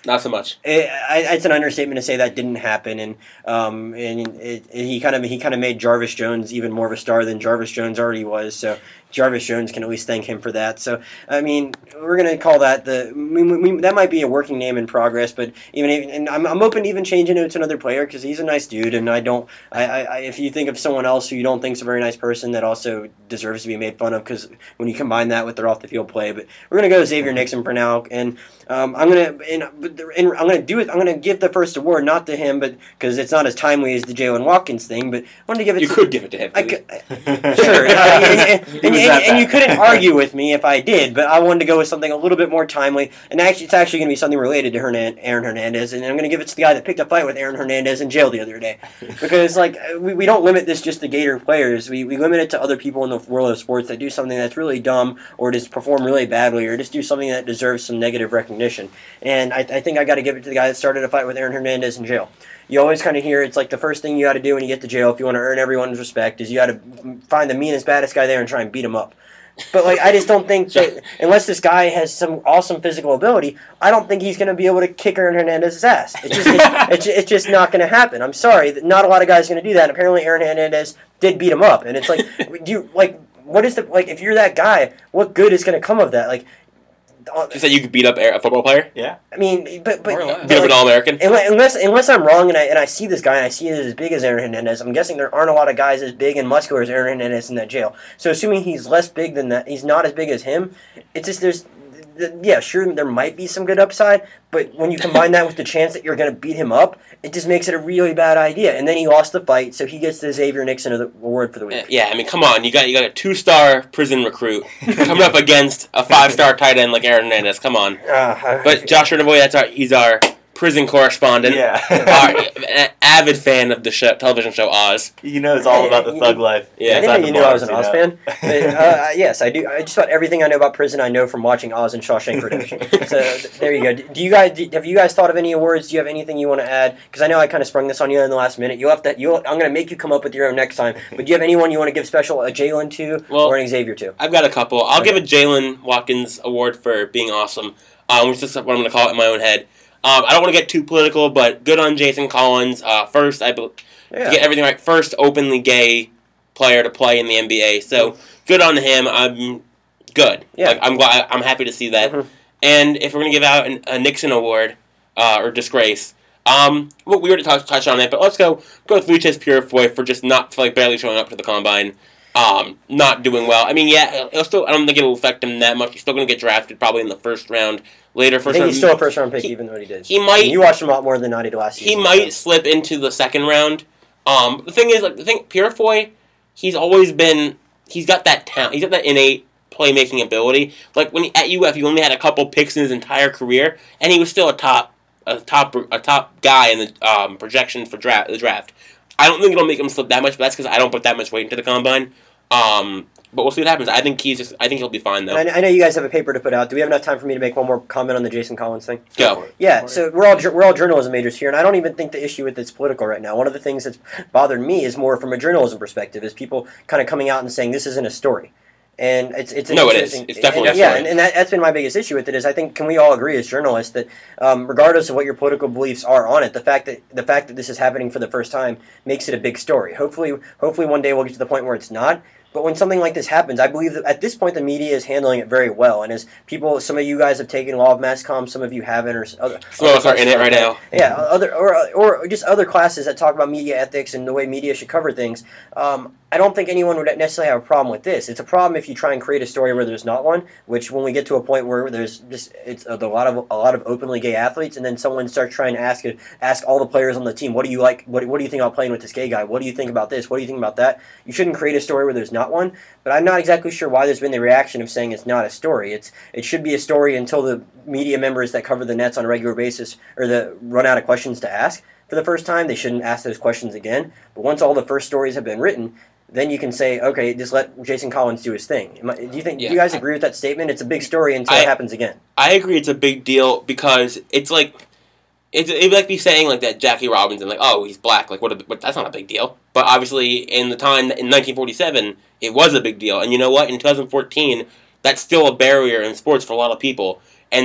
Not so much. It, I, it's an understatement to say that didn't happen, and um, and it, it, he kind of he kind of made Jarvis Jones even more of a star than Jarvis Jones already was. So Jarvis Jones can at least thank him for that. So I mean, we're gonna call that the we, we, that might be a working name in progress, but even and I'm I'm open to even changing it to another player because he's a nice dude, and I don't I, I if you think of someone else who you don't think is a very nice person that also deserves to be made fun of because when you combine that with their off the field play, but we're gonna go Xavier Nixon for now, and um, I'm gonna and, and I'm gonna do it. I'm gonna give the first award not to him, but because it's not as timely as the Jalen Watkins thing, but I wanted to give it. You to, could give it to him. I could, sure, and, and, and, and, and you couldn't argue with me if I did, but I wanted to go with something a little bit more timely, and actually, it's actually going to be something related to Hernan, Aaron Hernandez, and I'm going to give it to the guy that picked a fight with Aaron Hernandez in jail the other day, because like we, we don't limit this just to Gator players, we we limit it to other people in the world of sports that do something that's really dumb or just perform really badly or just do something that deserves some negative recognition, and I, I think I got to give it to the guy that started a fight with Aaron Hernandez in jail. You always kind of hear it's like the first thing you got to do when you get to jail if you want to earn everyone's respect is you got to find the meanest, baddest guy there and try and beat him up. But like I just don't think that unless this guy has some awesome physical ability, I don't think he's going to be able to kick Aaron Hernandez's ass. It's just it's, it's, it's just not going to happen. I'm sorry, not a lot of guys are going to do that. And apparently, Aaron Hernandez did beat him up, and it's like, do you like what is the like if you're that guy, what good is going to come of that? Like. Just that you could beat up a football player? Yeah. I mean, but but beat up an All-American? Unless unless I'm wrong and I and I see this guy and I see it as big as Aaron Hernandez, I'm guessing there aren't a lot of guys as big and muscular as Aaron Hernandez in that jail. So assuming he's less big than that, he's not as big as him. It's just there's. Yeah, sure, there might be some good upside, but when you combine that with the chance that you're going to beat him up, it just makes it a really bad idea. And then he lost the fight, so he gets the Xavier Nixon award for the week. Yeah, I mean, come on, you got you got a two-star prison recruit coming up against a five-star tight end like Aaron Hernandez. Come on, uh, but Josh Rinavoy, that's our he's our prison correspondent. Yeah, our, an avid fan of the show, television show Oz. He knows all about the thug life. Yeah, I didn't know you knew I was an Oz know? fan. But, uh, yes, I do. I just about everything I know about prison I know from watching Oz and Shawshank Redemption. So th- there you go. Do you guys do, have you guys thought of any awards? Do you have anything you want to add? Because I know I kind of sprung this on you in the last minute. You have to. You, I'm going to make you come up with your own next time. But do you have anyone you want to give special a Jalen to well, or an Xavier to? I've got a couple. I'll okay. give a Jalen Watkins award for being awesome. Um, which is what I'm going to call it in my own head. Um, I don't want to get too political, but good on Jason Collins. Uh, first, I be- yeah. to get everything right. First openly gay player to play in the N B A. So good on him. I'm good. Yeah. Like, I'm glad. I'm happy to see that. Mm-hmm. And if we're gonna give out an, a Nixon award uh, or disgrace, um, well, we already touched touched on it, but let's go go with Loucheiz Purifoy for just not for like barely showing up to the combine. Um, not doing well. I mean, yeah, it'll still. I don't think it'll affect him that much. He's still going to get drafted probably in the first round. Later, first I think round. he's still a first round pick, he, even though he did. He might. You watched him a lot more than I did last season. He might so. slip into the second round. Um, the thing is, like the thing, Purifoy, he's always been. He's got that talent. He's got that innate playmaking ability. Like when he, at U F, he only had a couple picks in his entire career, and he was still a top, a top, a top guy in the um, projections for draft. The draft. I don't think it'll make him slip that much, but that's because I don't put that much weight into the combine. Um, but we'll see what happens. I think he's. Just, I think he'll be fine though. I, I know you guys have a paper to put out. Do we have enough time for me to make one more comment on the Jason Collins thing? Go. Yeah. So we're all we're all journalism majors here, and I don't even think the issue with it's political right now. One of the things that's bothered me is more from a journalism perspective, is people kind of coming out and saying this isn't a story. And it's it's no, it is. It's definitely and, a yeah, story. and, and that, that's been my biggest issue with it. Is I think can we all agree as journalists that um, regardless of what your political beliefs are on it, the fact that the fact that this is happening for the first time makes it a big story. Hopefully, hopefully one day we'll get to the point where it's not. But when something like this happens, I believe that at this point the media is handling it very well. And as people, some of you guys have taken law of mass comm, some of you haven't, or other. Some of us are in it right now. Yeah, other or or just other classes that talk about media ethics and the way media should cover things. Um, I don't think anyone would necessarily have a problem with this. It's a problem if you try and create a story where there's not one. Which, when we get to a point where there's just it's a, a lot of a lot of openly gay athletes, and then someone starts trying to ask ask all the players on the team, what do you like? What what do you think about playing with this gay guy? What do you think about this? What do you think about that? You shouldn't create a story where there's not one. But I'm not exactly sure why there's been the reaction of saying it's not a story. It's it should be a story until the media members that cover the Nets on a regular basis or the run out of questions to ask for the first time. They shouldn't ask those questions again. But once all the first stories have been written, then you can say, okay, just let Jason Collins do his thing. Am I, do you think? Yeah, do you guys I, agree with that statement? It's a big story until I, it happens again. I agree. It's a big deal because it's like it's it'd like be saying like that Jackie Robinson, like, oh, he's black, like what, a, what? That's not a big deal. But obviously, in the time in nineteen forty-seven, it was a big deal. And you know what? In twenty fourteen, that's still a barrier in sports for a lot of people. And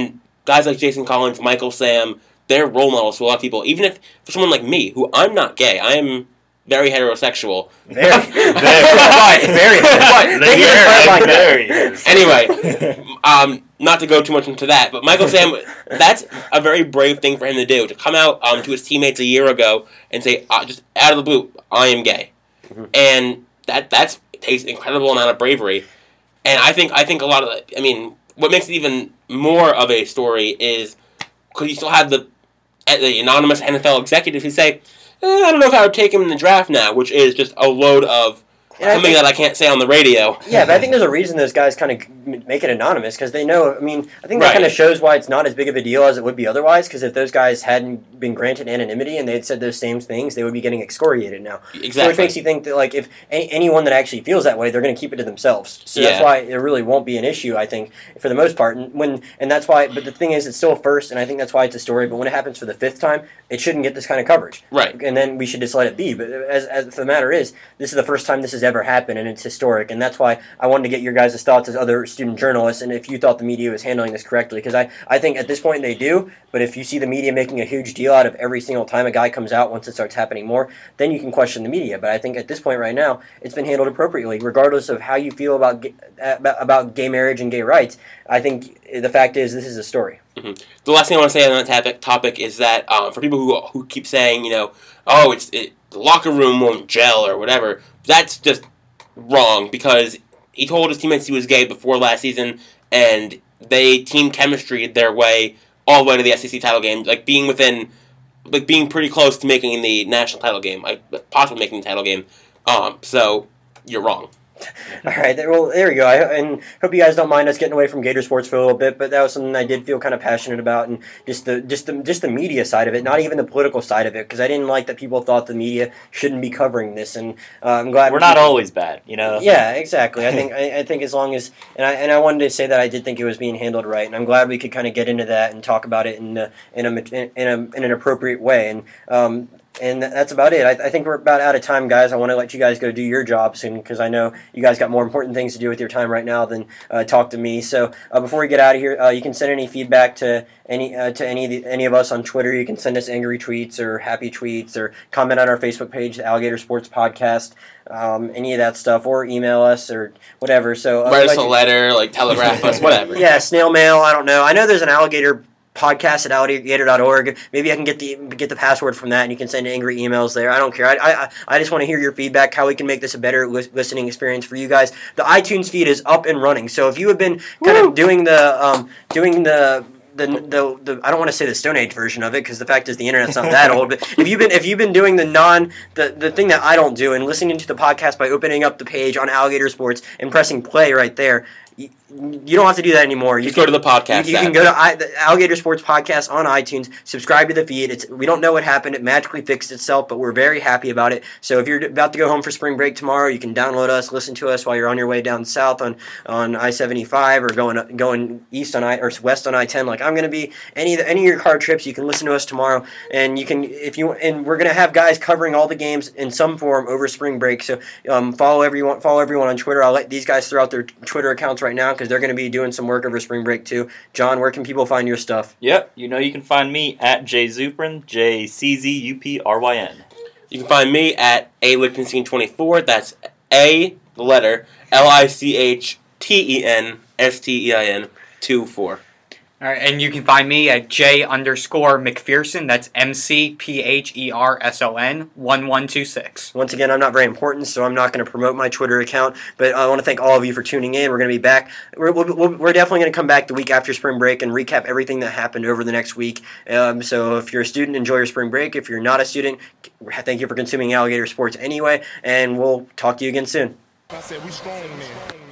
guys like Jason Collins, Michael Sam, they're role models to a lot of people. Even if for someone like me, who I'm not gay, I am very heterosexual. Very, Very. but, very. But, thank you for clarifying that. Anyway, um, not to go too much into that, but Michael Sam, that's a very brave thing for him to do, to come out um, to his teammates a year ago and say, uh, just out of the blue, I am gay. Mm-hmm. And that that's takes an incredible amount of bravery. And I think I think a lot of, the, I mean, what makes it even more of a story is because you still have the, the anonymous N F L executives who say, eh, I don't know if I would take him in the draft now, which is just a load of And something think, that I can't say on the radio. Yeah, but I think there's a reason those guys kind of make it anonymous, because they know, I mean, I think that Right. kind of shows why it's not as big of a deal as it would be otherwise, because if those guys hadn't been granted anonymity and they had said those same things, they would be getting excoriated now. Exactly. So which makes you think that, like, if any, anyone that actually feels that way, they're going to keep it to themselves. So Yeah. that's why it really won't be an issue, I think, for the most part. And when and that's why, but the thing is, it's still a first, and I think that's why it's a story, but when it happens for the fifth time, it shouldn't get this kind of coverage. Right. And then we should just let it be. But as, as the matter is, this is the first time this has ever happened, and it's historic, and that's why I wanted to get your guys' thoughts as other student journalists, and if you thought the media was handling this correctly, because I, I think at this point they do, but if you see the media making a huge deal out of every single time a guy comes out once it starts happening more, then you can question the media. But I think at this point right now, it's been handled appropriately, regardless of how you feel about ga- about, about gay marriage and gay rights. I think the fact is this is a story. Mm-hmm. The last thing I want to say on that topic, topic is that um, for people who who keep saying, you know, oh, it's it, the locker room won't gel or whatever, that's just wrong, because he told his teammates he was gay before last season, and they team chemistry their way all the way to the S E C title game, like being within, like being pretty close to making the national title game, like possibly making the title game. Um, so you're wrong. All right, there, well, there we go. I, and hope you guys don't mind us getting away from Gator sports for a little bit, but that was something I did feel kind of passionate about, and just the just the just the media side of it, not even the political side of it, because I didn't like that people thought the media shouldn't be covering this, and uh, I'm glad We're not always bad, you know. Yeah, exactly. I think I, I think as long as and I and I wanted to say that I did think it was being handled right, and I'm glad we could kind of get into that and talk about it in a, in a in a in an appropriate way, and um. And that's about it. I, I think we're about out of time, guys. I want to let you guys go do your jobs soon, because I know you guys got more important things to do with your time right now than uh, talk to me. So uh, before we get out of here, uh, you can send any feedback to any uh, to any of the, any of us on Twitter. You can send us angry tweets or happy tweets, or comment on our Facebook page, the Alligator Sports Podcast. Um, any of that stuff, or email us or whatever. So uh, Write us like a letter, like telegraph us, whatever. Yeah, snail mail. I don't know. I know there's an alligator podcast at alligator dot org. Maybe I can get the get the password from that, and you can send angry emails there. I don't care. I I, I just want to hear your feedback, how we can make this a better lis- listening experience for you guys. The iTunes feed is up and running, so if you have been kind Woo! of doing the um doing the The, the the I don't want to say the Stone Age version of it, because the fact is the internet's not that old. But if you've been if you've been doing the non the, the thing that I don't do, and listening to the podcast by opening up the page on Alligator Sports and pressing play right there, you, you don't have to do that anymore. You Just can go to the podcast You, you app. can go to I, the Alligator Sports Podcast on iTunes. Subscribe to the feed. It's we don't know what happened. It magically fixed itself, but we're very happy about it. So if you're about to go home for spring break tomorrow, you can download us, listen to us while you're on your way down south on, on I seventy-five, or going going east on I or west on I ten, like I'm going to be. Any of the, any of your car trips, you can listen to us tomorrow, and you can if you and we're going to have guys covering all the games in some form over spring break. So um, follow everyone follow everyone on Twitter. I'll let these guys throw out their Twitter accounts right now, because they're going to be doing some work over spring break too. John, where can people find your stuff? Yep, you know you can find me at J Zuprin, J C Z U P R Y N. You can find me at A Lichtenstein twenty-four. That's A, the letter, L I C H T E N S T E I N two four. All right, and you can find me at J underscore McPherson. That's M C P H E R S O N one one two six. Once again, I'm not very important, so I'm not going to promote my Twitter account, but I want to thank all of you for tuning in. We're going to be back. We're, we're, we're definitely going to come back the week after spring break and recap everything that happened over the next week. Um, so if you're a student, enjoy your spring break. If you're not a student, thank you for consuming Alligator Sports anyway, and we'll talk to you again soon. I said we strong men.